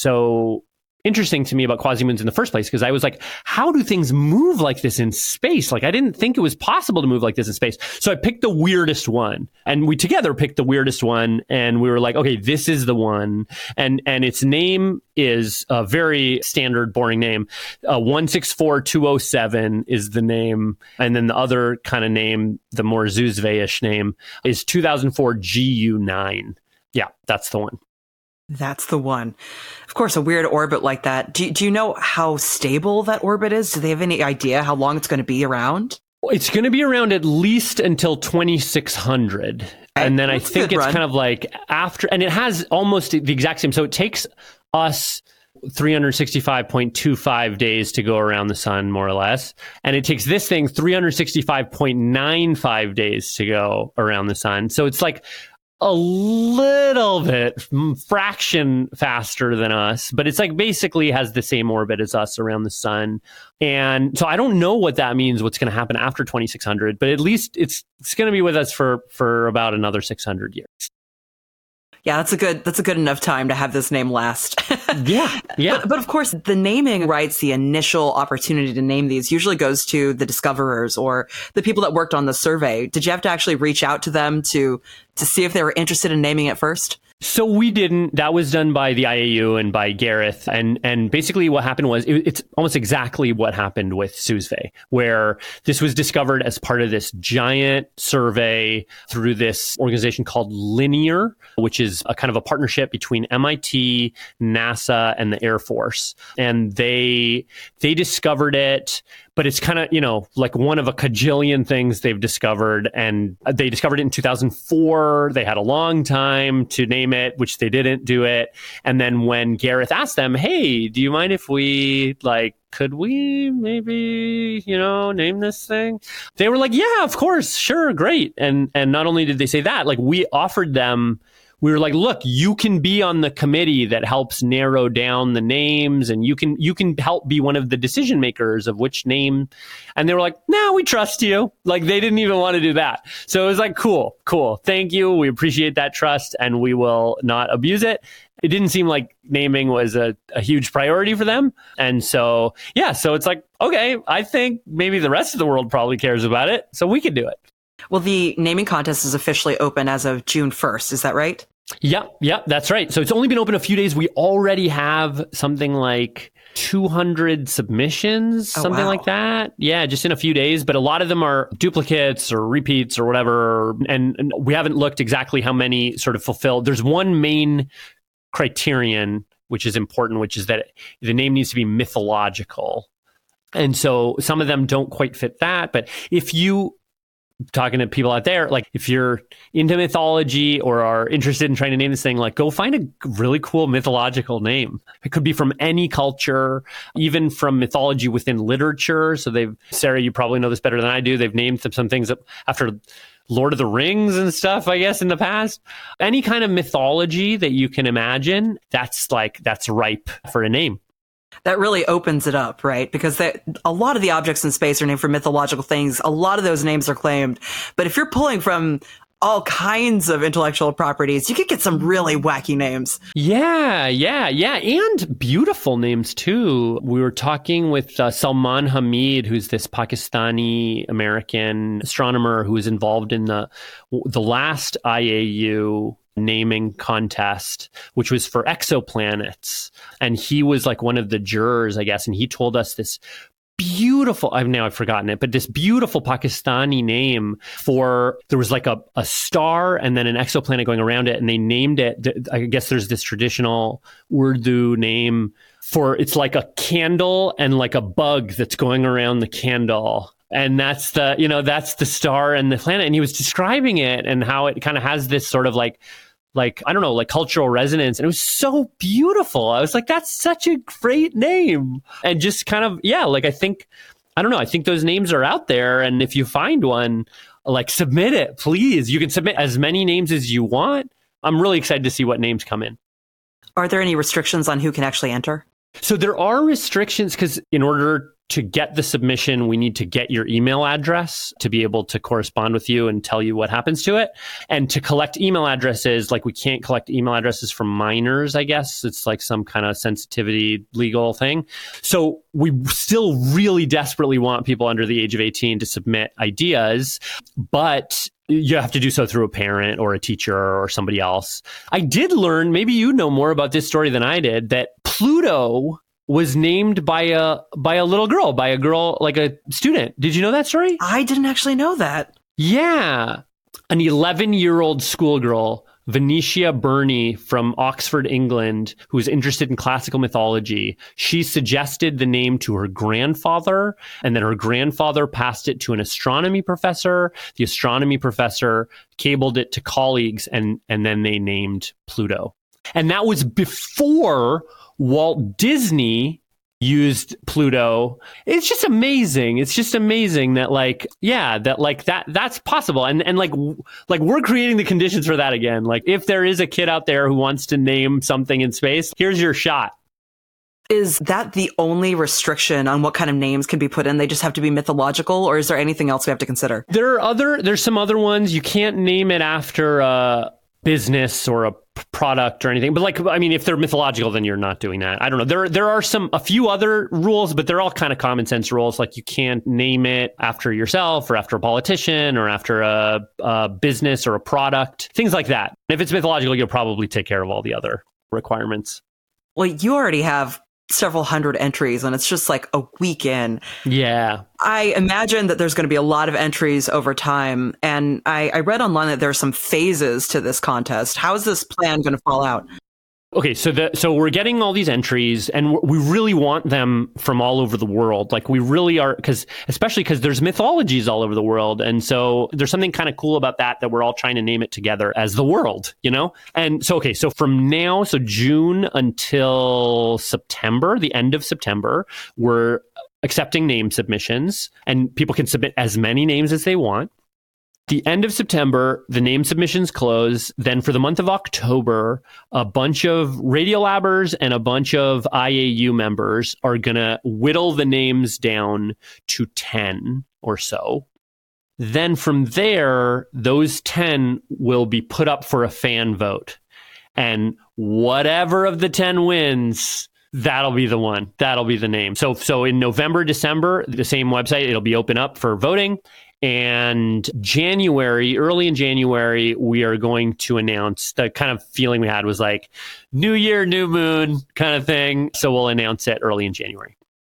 so interesting to me about Quasimoons in the first place, because I was like, how do things move like this in space? Like, I didn't think it was possible to move like this in space. So I picked the weirdest one, and we together picked the weirdest one, and we were like, okay, this is the one. And and its name is a very standard, boring name. Uh, one six four two oh seven is the name. And then the other kind of name, the more Zuzve-ish name, is two thousand four G U nine. Yeah, that's the one. That's the one. Of course, a weird orbit like that. Do, do you know how stable that orbit is? Do they have any idea how long it's going to be around? It's going to be around at least until twenty-six hundred. And then That's I think it's run. kind of like after, and it has almost the exact same. So it takes us three hundred sixty-five point two five days to go around the sun, more or less. And it takes this thing three hundred sixty-five point nine five days to go around the sun. So it's like a little bit fraction faster than us, but it's like basically has the same orbit as us around the sun. And so I don't know what that means, what's going to happen after twenty-six hundred, but at least it's it's going to be with us for for about another six hundred years. Yeah, that's a good that's a good enough time to have this name last. yeah, yeah. But, but of course, the naming rights, the initial opportunity to name these usually goes to the discoverers or the people that worked on the survey. Did you have to actually reach out to them to to see if they were interested in naming it first? So we didn't. That was done by the I A U and by Gareth. And and basically what happened was, it, it's almost exactly what happened with Zuzve, where this was discovered as part of this giant survey through this organization called Linear, which is a kind of a partnership between M I T, NASA, and the Air Force. And they they discovered it. But it's kind of, you know, like one of a cajillion things they've discovered. And they discovered it in two thousand four. They had a long time to name it, which they didn't do it. And then when Gareth asked them, hey, do you mind if we like could we maybe, you know, name this thing? They were like, yeah, of course, sure, great. And and not only did they say that, like we offered them, we were like, look, you can be on the committee that helps narrow down the names, and you can you can help be one of the decision makers of which name. And they were like, no, we trust you. Like they didn't even want to do that. So it was like, cool, cool. Thank you. We appreciate that trust, and we will not abuse it. It didn't seem like naming was a, a huge priority for them. And so, yeah, so it's like, okay, I think maybe the rest of the world probably cares about it, so we can do it. Well, the naming contest is officially open as of June first. Is that right? Yeah, yeah, that's right. So it's only been open a few days. We already have something like two hundred submissions, oh, something wow. like that. Yeah, just in a few days. But a lot of them are duplicates or repeats or whatever. And, and we haven't looked exactly how many sort of fulfilled. There's one main criterion, which is important, which is that the name needs to be mythological. And so some of them don't quite fit that. But if you, talking to people out there, like if you're into mythology or are interested in trying to name this thing, like go find a really cool mythological name. It could be from any culture, even from mythology within literature. So they've, Sarah, you probably know this better than I do. They've named some, some things after Lord of the Rings and stuff, I guess, in the past. Any kind of mythology that you can imagine, that's like, that's ripe for a name. That really opens it up, right? Because they, a lot of the objects in space are named for mythological things. A lot of those names are claimed. But if you're pulling from all kinds of intellectual properties, you could get some really wacky names. Yeah, yeah, yeah. And beautiful names, too. We were talking with uh, Salman Hamid, who's this Pakistani-American astronomer who was involved in the the last I A U naming contest, which was for exoplanets. And he was like one of the jurors, I guess. And he told us this beautiful, I've now I've forgotten it, but this beautiful Pakistani name for, there was like a, a star and then an exoplanet going around it. And they named it, I guess there's this traditional Urdu name for, it's like a candle and like a bug that's going around the candle. And that's the, you know, that's the star and the planet. And he was describing it and how it kind of has this sort of like, like, I don't know, like cultural resonance. And it was so beautiful. I was like, that's such a great name. And just kind of, yeah, like I think, I don't know, I think those names are out there. And if you find one, like submit it, please. You can submit as many names as you want. I'm really excited to see what names come in. Are there any restrictions on who can actually enter? So there are restrictions because in order to get the submission, we need to get your email address to be able to correspond with you and tell you what happens to it. And to collect email addresses, like we can't collect email addresses from minors, I guess. It's like some kind of sensitivity legal thing. So we still really desperately want people under the age of eighteen to submit ideas, but you have to do so through a parent or a teacher or somebody else. I did learn, maybe you know more about this story than I did, that Pluto was named by a by a little girl, by a girl, like a student. Did you know that story? I didn't actually know that. Yeah. An eleven-year-old schoolgirl, Venetia Burney from Oxford, England, who was interested in classical mythology. She suggested the name to her grandfather, and then her grandfather passed it to an astronomy professor. The astronomy professor cabled it to colleagues, and, and then they named Pluto. And that was before Walt Disney used Pluto. It's just amazing. It's just amazing that like, yeah, that like that, that's possible. And, and like, like we're creating the conditions for that again. Like if there is a kid out there who wants to name something in space, here's your shot. Is that the only restriction on what kind of names can be put in? They just have to be mythological, or is there anything else we have to consider? There are other, there's some other ones. You can't name it after a business or a product or anything, but like, I mean, if they're mythological, then you're not doing that. I don't know. There, there are some, a few other rules, but they're all kind of common sense rules. Like you can't name it after yourself or after a politician or after a, a business or a product, things like that. If it's mythological, you'll probably take care of all the other requirements. Well, you already have several hundred entries and it's just like a week in. Yeah. I imagine that there's going to be a lot of entries over time. And I, I read online that there are some phases to this contest. How is this plan going to fall out? Okay, so the so we're getting all these entries, and we really want them from all over the world. Like we really are, because especially because there's mythologies all over the world, and so there's something kind of cool about that that we're all trying to name it together as the world, you know. And so okay, so from now, so June until September, the end of September, we're accepting name submissions, and people can submit as many names as they want. The end of September, the name submissions close. Then for the month of October, a bunch of Radiolabbers and a bunch of I A U members are going to whittle the names down to ten or so. Then from there, those ten will be put up for a fan vote. And whatever of the ten wins, that'll be the one. That'll be the name. So, so in November, December, the same website, it'll be open up for voting. And January, early in January, we are going to announce, the kind of feeling we had was like new year, new moon kind of thing. So we'll announce it early in January.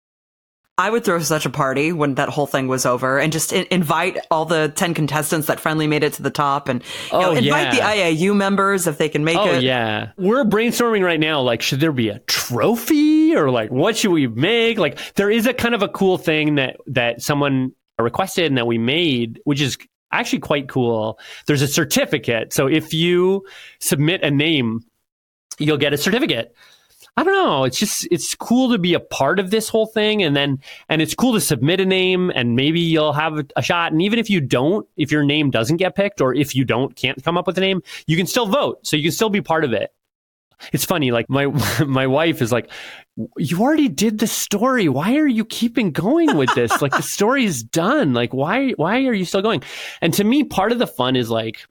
I would throw such a party when that whole thing was over and just in- invite all the ten contestants that finally made it to the top, and you know, oh, invite yeah. the I A U members if they can make oh, it. Oh, yeah. We're brainstorming right now, like, should there be a trophy or like, what should we make? Like, there is a kind of a cool thing that, that someone requested and that we made, which is actually quite cool. There's a certificate. So if you submit a name, you'll get a certificate. I don't know. It's just, it's cool to be a part of this whole thing. And then, and it's cool to submit a name and maybe you'll have a shot. And even if you don't, if your name doesn't get picked, or if you don't, can't come up with a name, you can still vote. So you can still be part of it. It's funny. Like my, my wife is like, you already did the story. Why are you keeping going with this? Like the story is done. Like, why, why are you still going? And to me, part of the fun is like,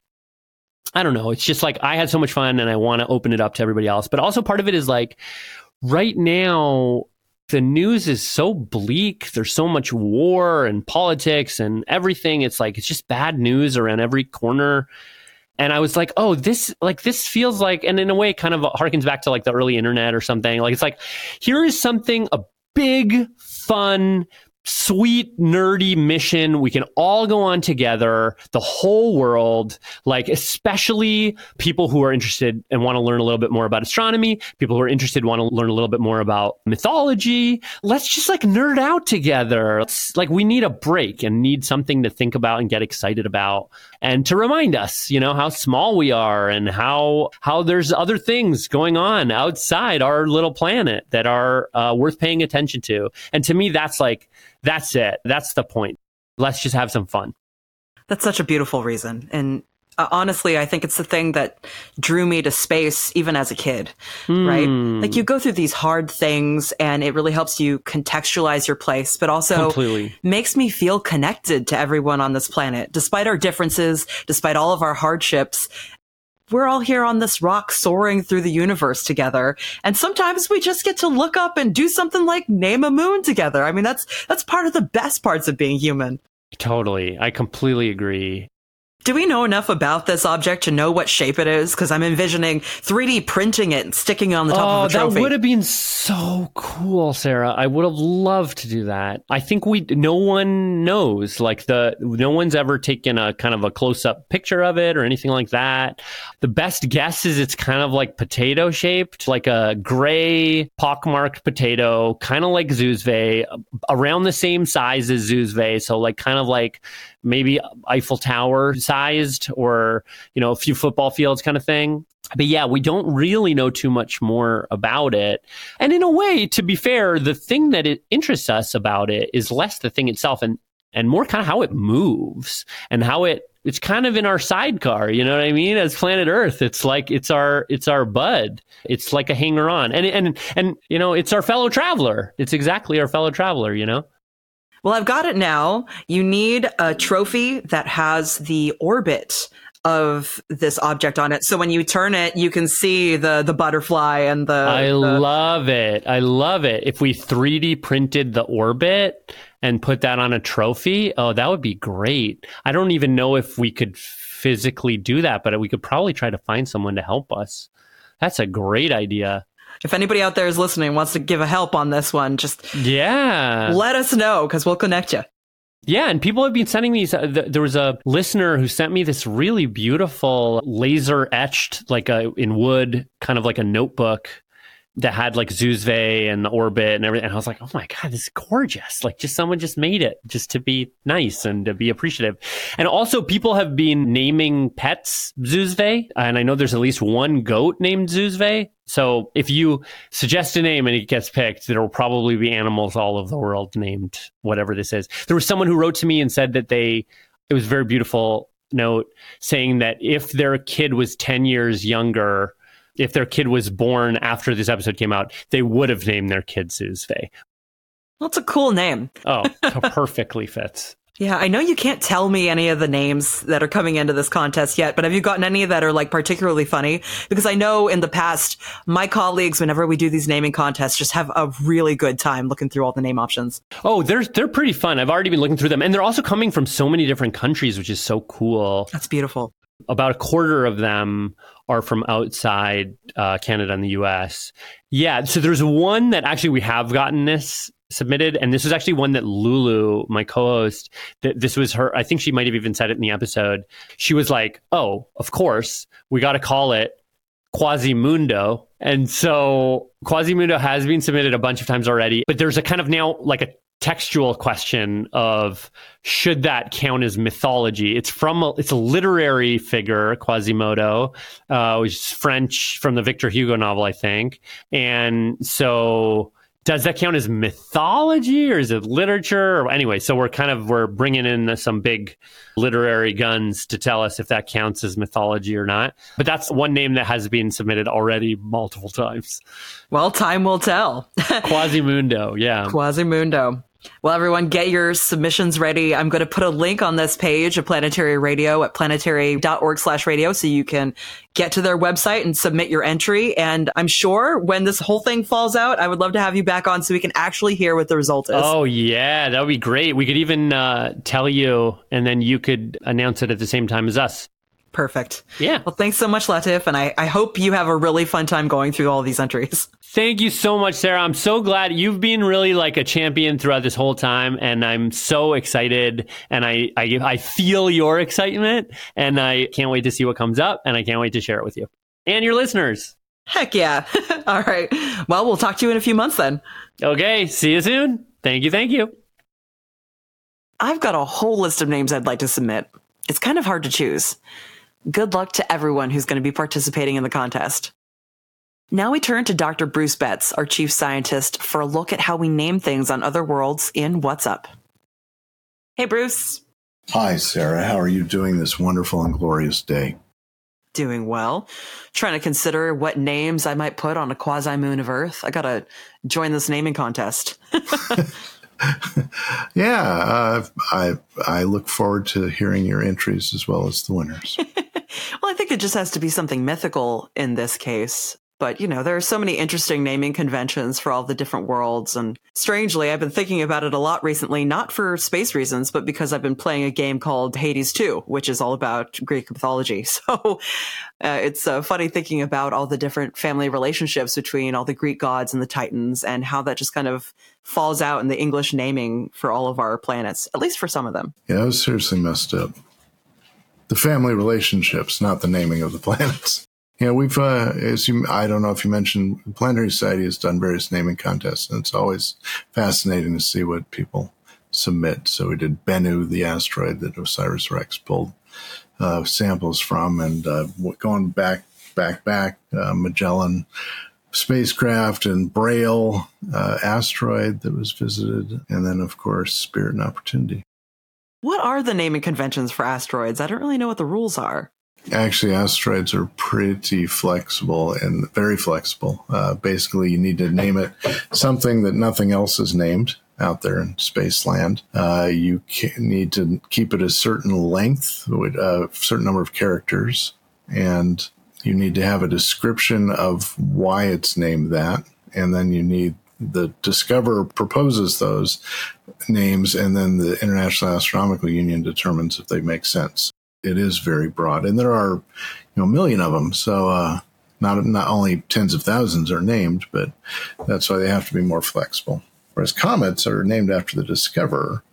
I don't know. It's just like I had so much fun and I want to open it up to everybody else. But also part of it is like right now, the news is so bleak. There's so much war and politics and everything. It's like, it's just bad news around every corner. And I was like, oh, this, like, this feels like, and in a way kind of harkens back to like the early internet or something. Like, it's like, here is something, a big, fun, sweet, nerdy mission we can all go on together, the whole world, like especially people who are interested and want to learn a little bit more about astronomy, people who are interested want to learn a little bit more about mythology. Let's just like nerd out together. It's like we need a break and need something to think about and get excited about and to remind us, you know, how small we are and how how there's other things going on outside our little planet that are uh, worth paying attention to. And to me, that's like, that's it. That's the point. Let's just have some fun. That's such a beautiful reason. And uh, honestly, I think it's the thing that drew me to space even as a kid, mm. right? Like you go through these hard things and it really helps you contextualize your place, but also Completely. makes me feel connected to everyone on this planet. Despite our differences, despite all of our hardships, we're all here on this rock soaring through the universe together. And sometimes we just get to look up and do something like name a moon together. I mean, that's, that's part of the best parts of being human. Totally. I completely agree. Do we know enough about this object to know what shape it is? Because I'm envisioning three D printing it and sticking it on the top oh, of a trophy. That would have been so cool, Sarah. I would have loved to do that. I think we, no one knows, like the, no one's ever taken a kind of a close up picture of it or anything like that. The best guess is it's kind of like potato shaped, like a gray pockmarked potato, kind of like Zoozve, around the same size as Zoozve. So like kind of like maybe Eiffel Tower sized or, you know, a few football fields kind of thing. But yeah, we don't really know too much more about it. And in a way, to be fair, the thing that it interests us about it is less the thing itself and, and more kind of how it moves and how it, it's kind of in our sidecar, you know what I mean? As planet Earth, it's like, it's our, it's our bud. It's like a hanger on. And, and, and, you know, it's our fellow traveler. It's exactly our fellow traveler, you know? Well, I've got it now. You need a trophy that has the orbit of this object on it. So when you turn it, you can see the, the butterfly and the... I the... love it. I love it. If we three D printed the orbit and put that on a trophy, oh, that would be great. I don't even know if we could physically do that, but we could probably try to find someone to help us. That's a great idea. If anybody out there is listening, wants to give a help on this one, just yeah, let us know because we'll connect you. Yeah, and people have been sending these. Uh, th- there was a listener who sent me this really beautiful laser etched, like a in wood, kind of like a notebook that had like Zoozve and the orbit and everything. And I was like, oh my God, this is gorgeous. Like just someone just made it just to be nice and to be appreciative. And also people have been naming pets Zoozve. And I know there's at least one goat named Zoozve. So if you suggest a name and it gets picked, there will probably be animals all over the world named whatever this is. There was someone who wrote to me and said that they, it was a very beautiful note saying that if their kid was ten years younger, if their kid was born after this episode came out, they would have named their kid Zoozve. That's a cool name. Oh, perfectly fits. Yeah, I know you can't tell me any of the names that are coming into this contest yet, but have you gotten any that are like particularly funny? Because I know in the past, my colleagues, whenever we do these naming contests, just have a really good time looking through all the name options. Oh, they're they're pretty fun. I've already been looking through them. And they're also coming from so many different countries, which is so cool. That's beautiful. About a quarter of them are from outside uh, Canada and the U S. Yeah, so there's one that actually we have gotten this submitted, and this was actually one that Lulu, my co-host, that this was her, I think she might have even said it in the episode. She was like, oh, of course, we got to call it Quasimundo. And so Quasimundo has been submitted a bunch of times already, but there's a kind of now like a textual question of should that count as mythology? It's from a, it's a literary figure, Quasimodo, uh, which is French from the Victor Hugo novel, I think. And so does that count as mythology or is it literature? Or, anyway, so we're kind of we're bringing in some big literary guns to tell us if that counts as mythology or not. But that's one name that has been submitted already multiple times. Well, time will tell. Quasimundo, yeah. Quasimundo. Well, everyone, get your submissions ready. I'm going to put a link on this page of Planetary Radio at planetary.org slash radio so you can get to their website and submit your entry. And I'm sure when this whole thing falls out, I would love to have you back on so we can actually hear what the result is. Oh, yeah, that would be great. We could even uh, tell you, and then you could announce it at the same time as us. Perfect. Yeah. Well, thanks so much, Latif. And I, I hope you have a really fun time going through all these entries. Thank you so much, Sarah. I'm so glad you've been really like a champion throughout this whole time. And I'm so excited. And I, I, I feel your excitement. And I can't wait to see what comes up. And I can't wait to share it with you and your listeners. Heck yeah. All right. Well, we'll talk to you in a few months then. Okay. See you soon. Thank you. Thank you. I've got a whole list of names I'd like to submit. It's kind of hard to choose. Good luck to everyone who's going to be participating in the contest. Now we turn to Doctor Bruce Betts, our chief scientist, for a look at how we name things on other worlds in What's Up. Hey, Bruce. Hi, Sarah. How are you doing this wonderful and glorious day? Doing well. Trying to consider what names I might put on a quasi-moon of Earth. I got to join this naming contest. yeah, uh, I I look forward to hearing your entries as well as the winners. Well, I think it just has to be something mythical in this case. But, you know, there are so many interesting naming conventions for all the different worlds. And strangely, I've been thinking about it a lot recently, not for space reasons, but because I've been playing a game called Hades two, which is all about Greek mythology. So uh, it's uh, funny thinking about all the different family relationships between all the Greek gods and the Titans and how that just kind of falls out in the English naming for all of our planets, at least for some of them. Yeah, it was seriously messed up. The family relationships, not the naming of the planets. Yeah, we've, uh, as you, I don't know if you mentioned, Planetary Society has done various naming contests, and it's always fascinating to see what people submit. So we did Bennu, the asteroid that OSIRIS-REx pulled uh, samples from, and uh, going back, back, back, uh, Magellan spacecraft and Braille uh, asteroid that was visited, and then, of course, Spirit and Opportunity. What are the naming conventions for asteroids? I don't really know what the rules are. Actually, asteroids are pretty flexible and very flexible. Uh, basically, you need to name it something that nothing else is named out there in space land. Uh, you can, need to keep it a certain length, with a certain number of characters, and you need to have a description of why it's named that. And then you need the discoverer proposes those names, and then the International Astronomical Union determines if they make sense. It is very broad, and there are, you know, a million of them. So uh, not not only tens of thousands are named, but that's why they have to be more flexible. Whereas comets are named after the discoverer,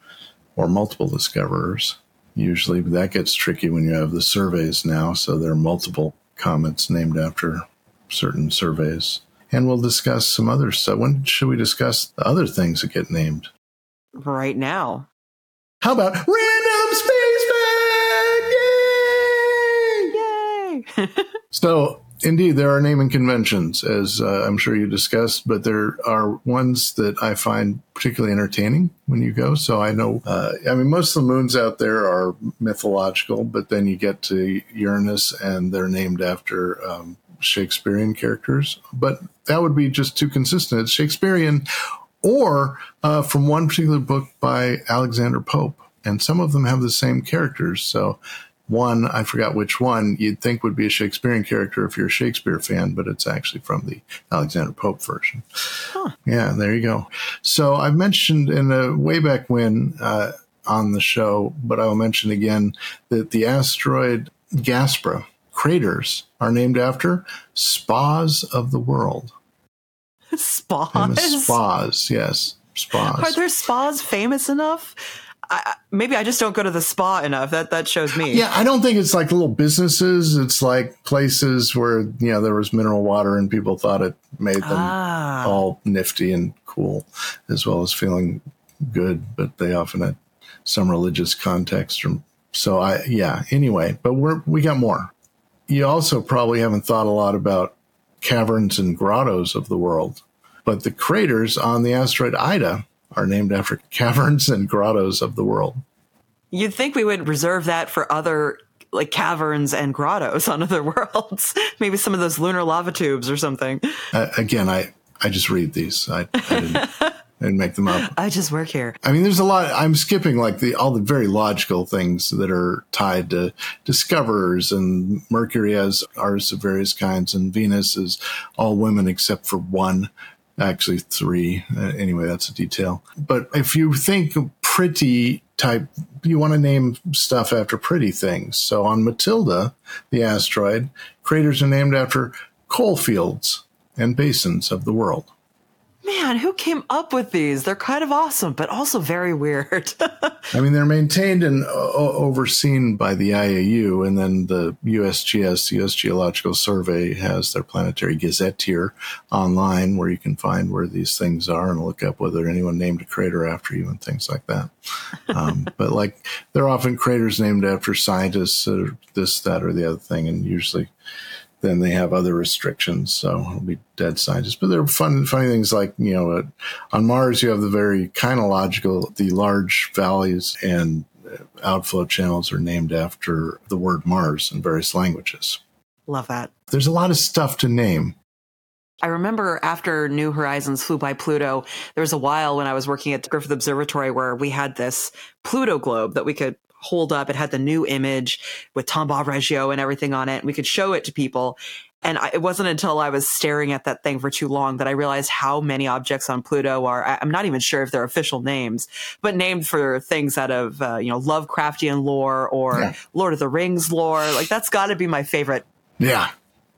or multiple discoverers. Usually that gets tricky when you have the surveys now, so there are multiple comets named after certain surveys. And we'll discuss some other stuff. When should we discuss the other things that get named? Right now. How about Random Space Fact? Yay! Yay! So, indeed, there are naming conventions, as uh, I'm sure you discussed, but there are ones that I find particularly entertaining when you go. So I know, uh, I mean, most of the moons out there are mythological, but then you get to Uranus and they're named after um, Shakespearean characters. But that would be just too consistent. It's Shakespearean or uh, from one particular book by Alexander Pope. And some of them have the same characters. So one, I forgot which one, you'd think would be a Shakespearean character if you're a Shakespeare fan, but it's actually from the Alexander Pope version. Huh. Yeah, there you go. So I've mentioned in a way back when uh, on the show, but I'll mention again that the asteroid Gaspra craters are named after spas of the world. Spas? Famous spas, yes, spas. Are there spas famous enough? I, maybe I just don't go to the spa enough. That that shows me. Yeah, I don't think it's like little businesses. It's like places where, you know, there was mineral water and people thought it made them ah. all nifty and cool, as well as feeling good. But they often had some religious context. Or, so I, yeah. Anyway, but we're we got more. You also probably haven't thought a lot about caverns and grottos of the world, but the craters on the asteroid Ida are named after caverns and grottos of the world. You'd think we would reserve that for other like caverns and grottos on other worlds. Maybe some of those lunar lava tubes or something. Uh, again, I, I just read these. I, I, didn't, I didn't make them up. I just work here. I mean, there's a lot. I'm skipping like the all the very logical things that are tied to discoverers, and Mercury has artists of various kinds, and Venus is all women except for one. Actually, three. Uh, anyway, that's a detail. But if you think pretty type, you want to name stuff after pretty things. So on Matilda, the asteroid, craters are named after coal fields and basins of the world. Man, who came up with these? They're kind of awesome, but also very weird. I mean, they're maintained and o- overseen by the I A U, and then the U S G S, the U S Geological Survey, has their planetary gazette here online where you can find where these things are and look up whether anyone named a crater after you and things like that. Um, but like, they're often craters named after scientists or this, that, or the other thing, and usually then they have other restrictions, so it'll be dead scientists. But there are fun, funny things like, you know, uh, on Mars, you have the very kind of logical, the large valleys and outflow channels are named after the word Mars in various languages. Love that. There's a lot of stuff to name. I remember after New Horizons flew by Pluto, there was a while when I was working at Griffith Observatory where we had this Pluto globe that we could hold up. It had the new image with Tombaugh Reggio and everything on it. And we could show it to people. And I, it wasn't until I was staring at that thing for too long that I realized how many objects on Pluto are, I, I'm not even sure if they're official names, but named for things out of, uh, you know, Lovecraftian lore or yeah. Lord of the Rings lore. Like, that's got to be my favorite. Yeah.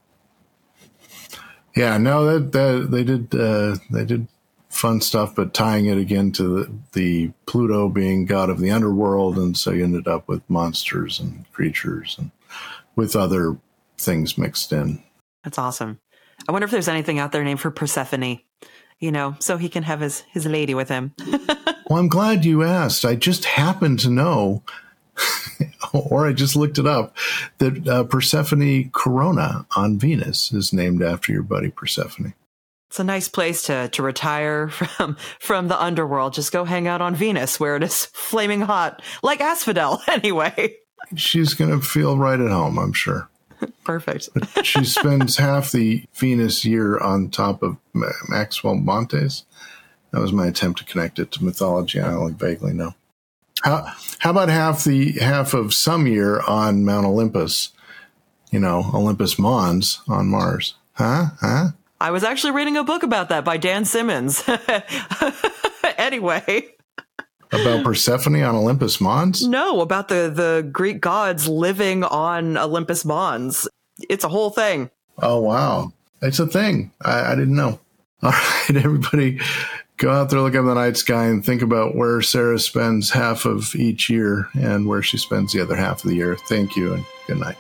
Yeah, no, that, that they did, uh, they did fun stuff, but tying it again to the, the Pluto being god of the underworld, and so you ended up with monsters and creatures and with other things mixed in. That's awesome. I wonder if there's anything out there named for Persephone, you know, so he can have his, his lady with him. Well, I'm glad you asked. I just happened to know, or I just looked it up, that uh, Persephone Corona on Venus is named after your buddy Persephone. It's a nice place to, to retire from from the underworld. Just go hang out on Venus where it is flaming hot, like Asphodel, anyway. She's going to feel right at home, I'm sure. Perfect. She spends half the Venus year on top of Maxwell Montes. That was my attempt to connect it to mythology. I only vaguely know. How, how about half the half of some year on Mount Olympus? You know, Olympus Mons on Mars. Huh? Huh? I was actually reading a book about that by Dan Simmons. Anyway. About Persephone on Olympus Mons? No, about the, the Greek gods living on Olympus Mons. It's a whole thing. Oh, wow. It's a thing. I, I didn't know. All right, everybody, go out there, look up in the night sky, and think about where Sarah spends half of each year and where she spends the other half of the year. Thank you, and good night.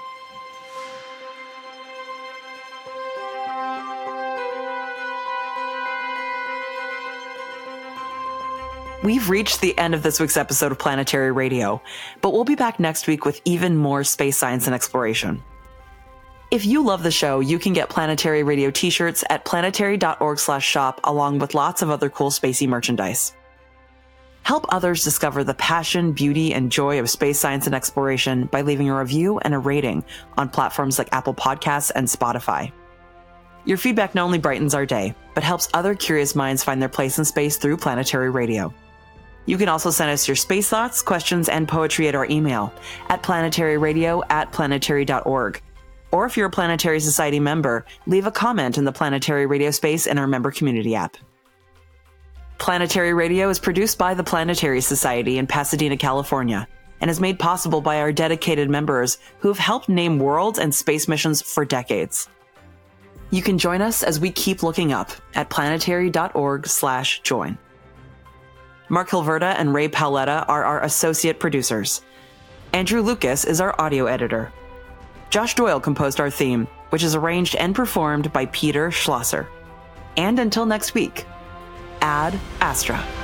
We've reached the end of this week's episode of Planetary Radio, but we'll be back next week with even more space science and exploration. If you love the show, you can get Planetary Radio t-shirts at planetary.org slash shop, along with lots of other cool spacey merchandise. Help others discover the passion, beauty, and joy of space science and exploration by leaving a review and a rating on platforms like Apple Podcasts and Spotify. Your feedback not only brightens our day, but helps other curious minds find their place in space through Planetary Radio. You can also send us your space thoughts, questions, and poetry at our email at planetaryradio at planetary dot org. Or if you're a Planetary Society member, leave a comment in the Planetary Radio space in our member community app. Planetary Radio is produced by the Planetary Society in Pasadena, California, and is made possible by our dedicated members who have helped name worlds and space missions for decades. You can join us as we keep looking up at planetary.org slash join. Mark Hilverda and Ray Paoletta are our associate producers. Andrew Lucas is our audio editor. Josh Doyle composed our theme, which is arranged and performed by Peter Schlosser. And until next week, Ad Astra.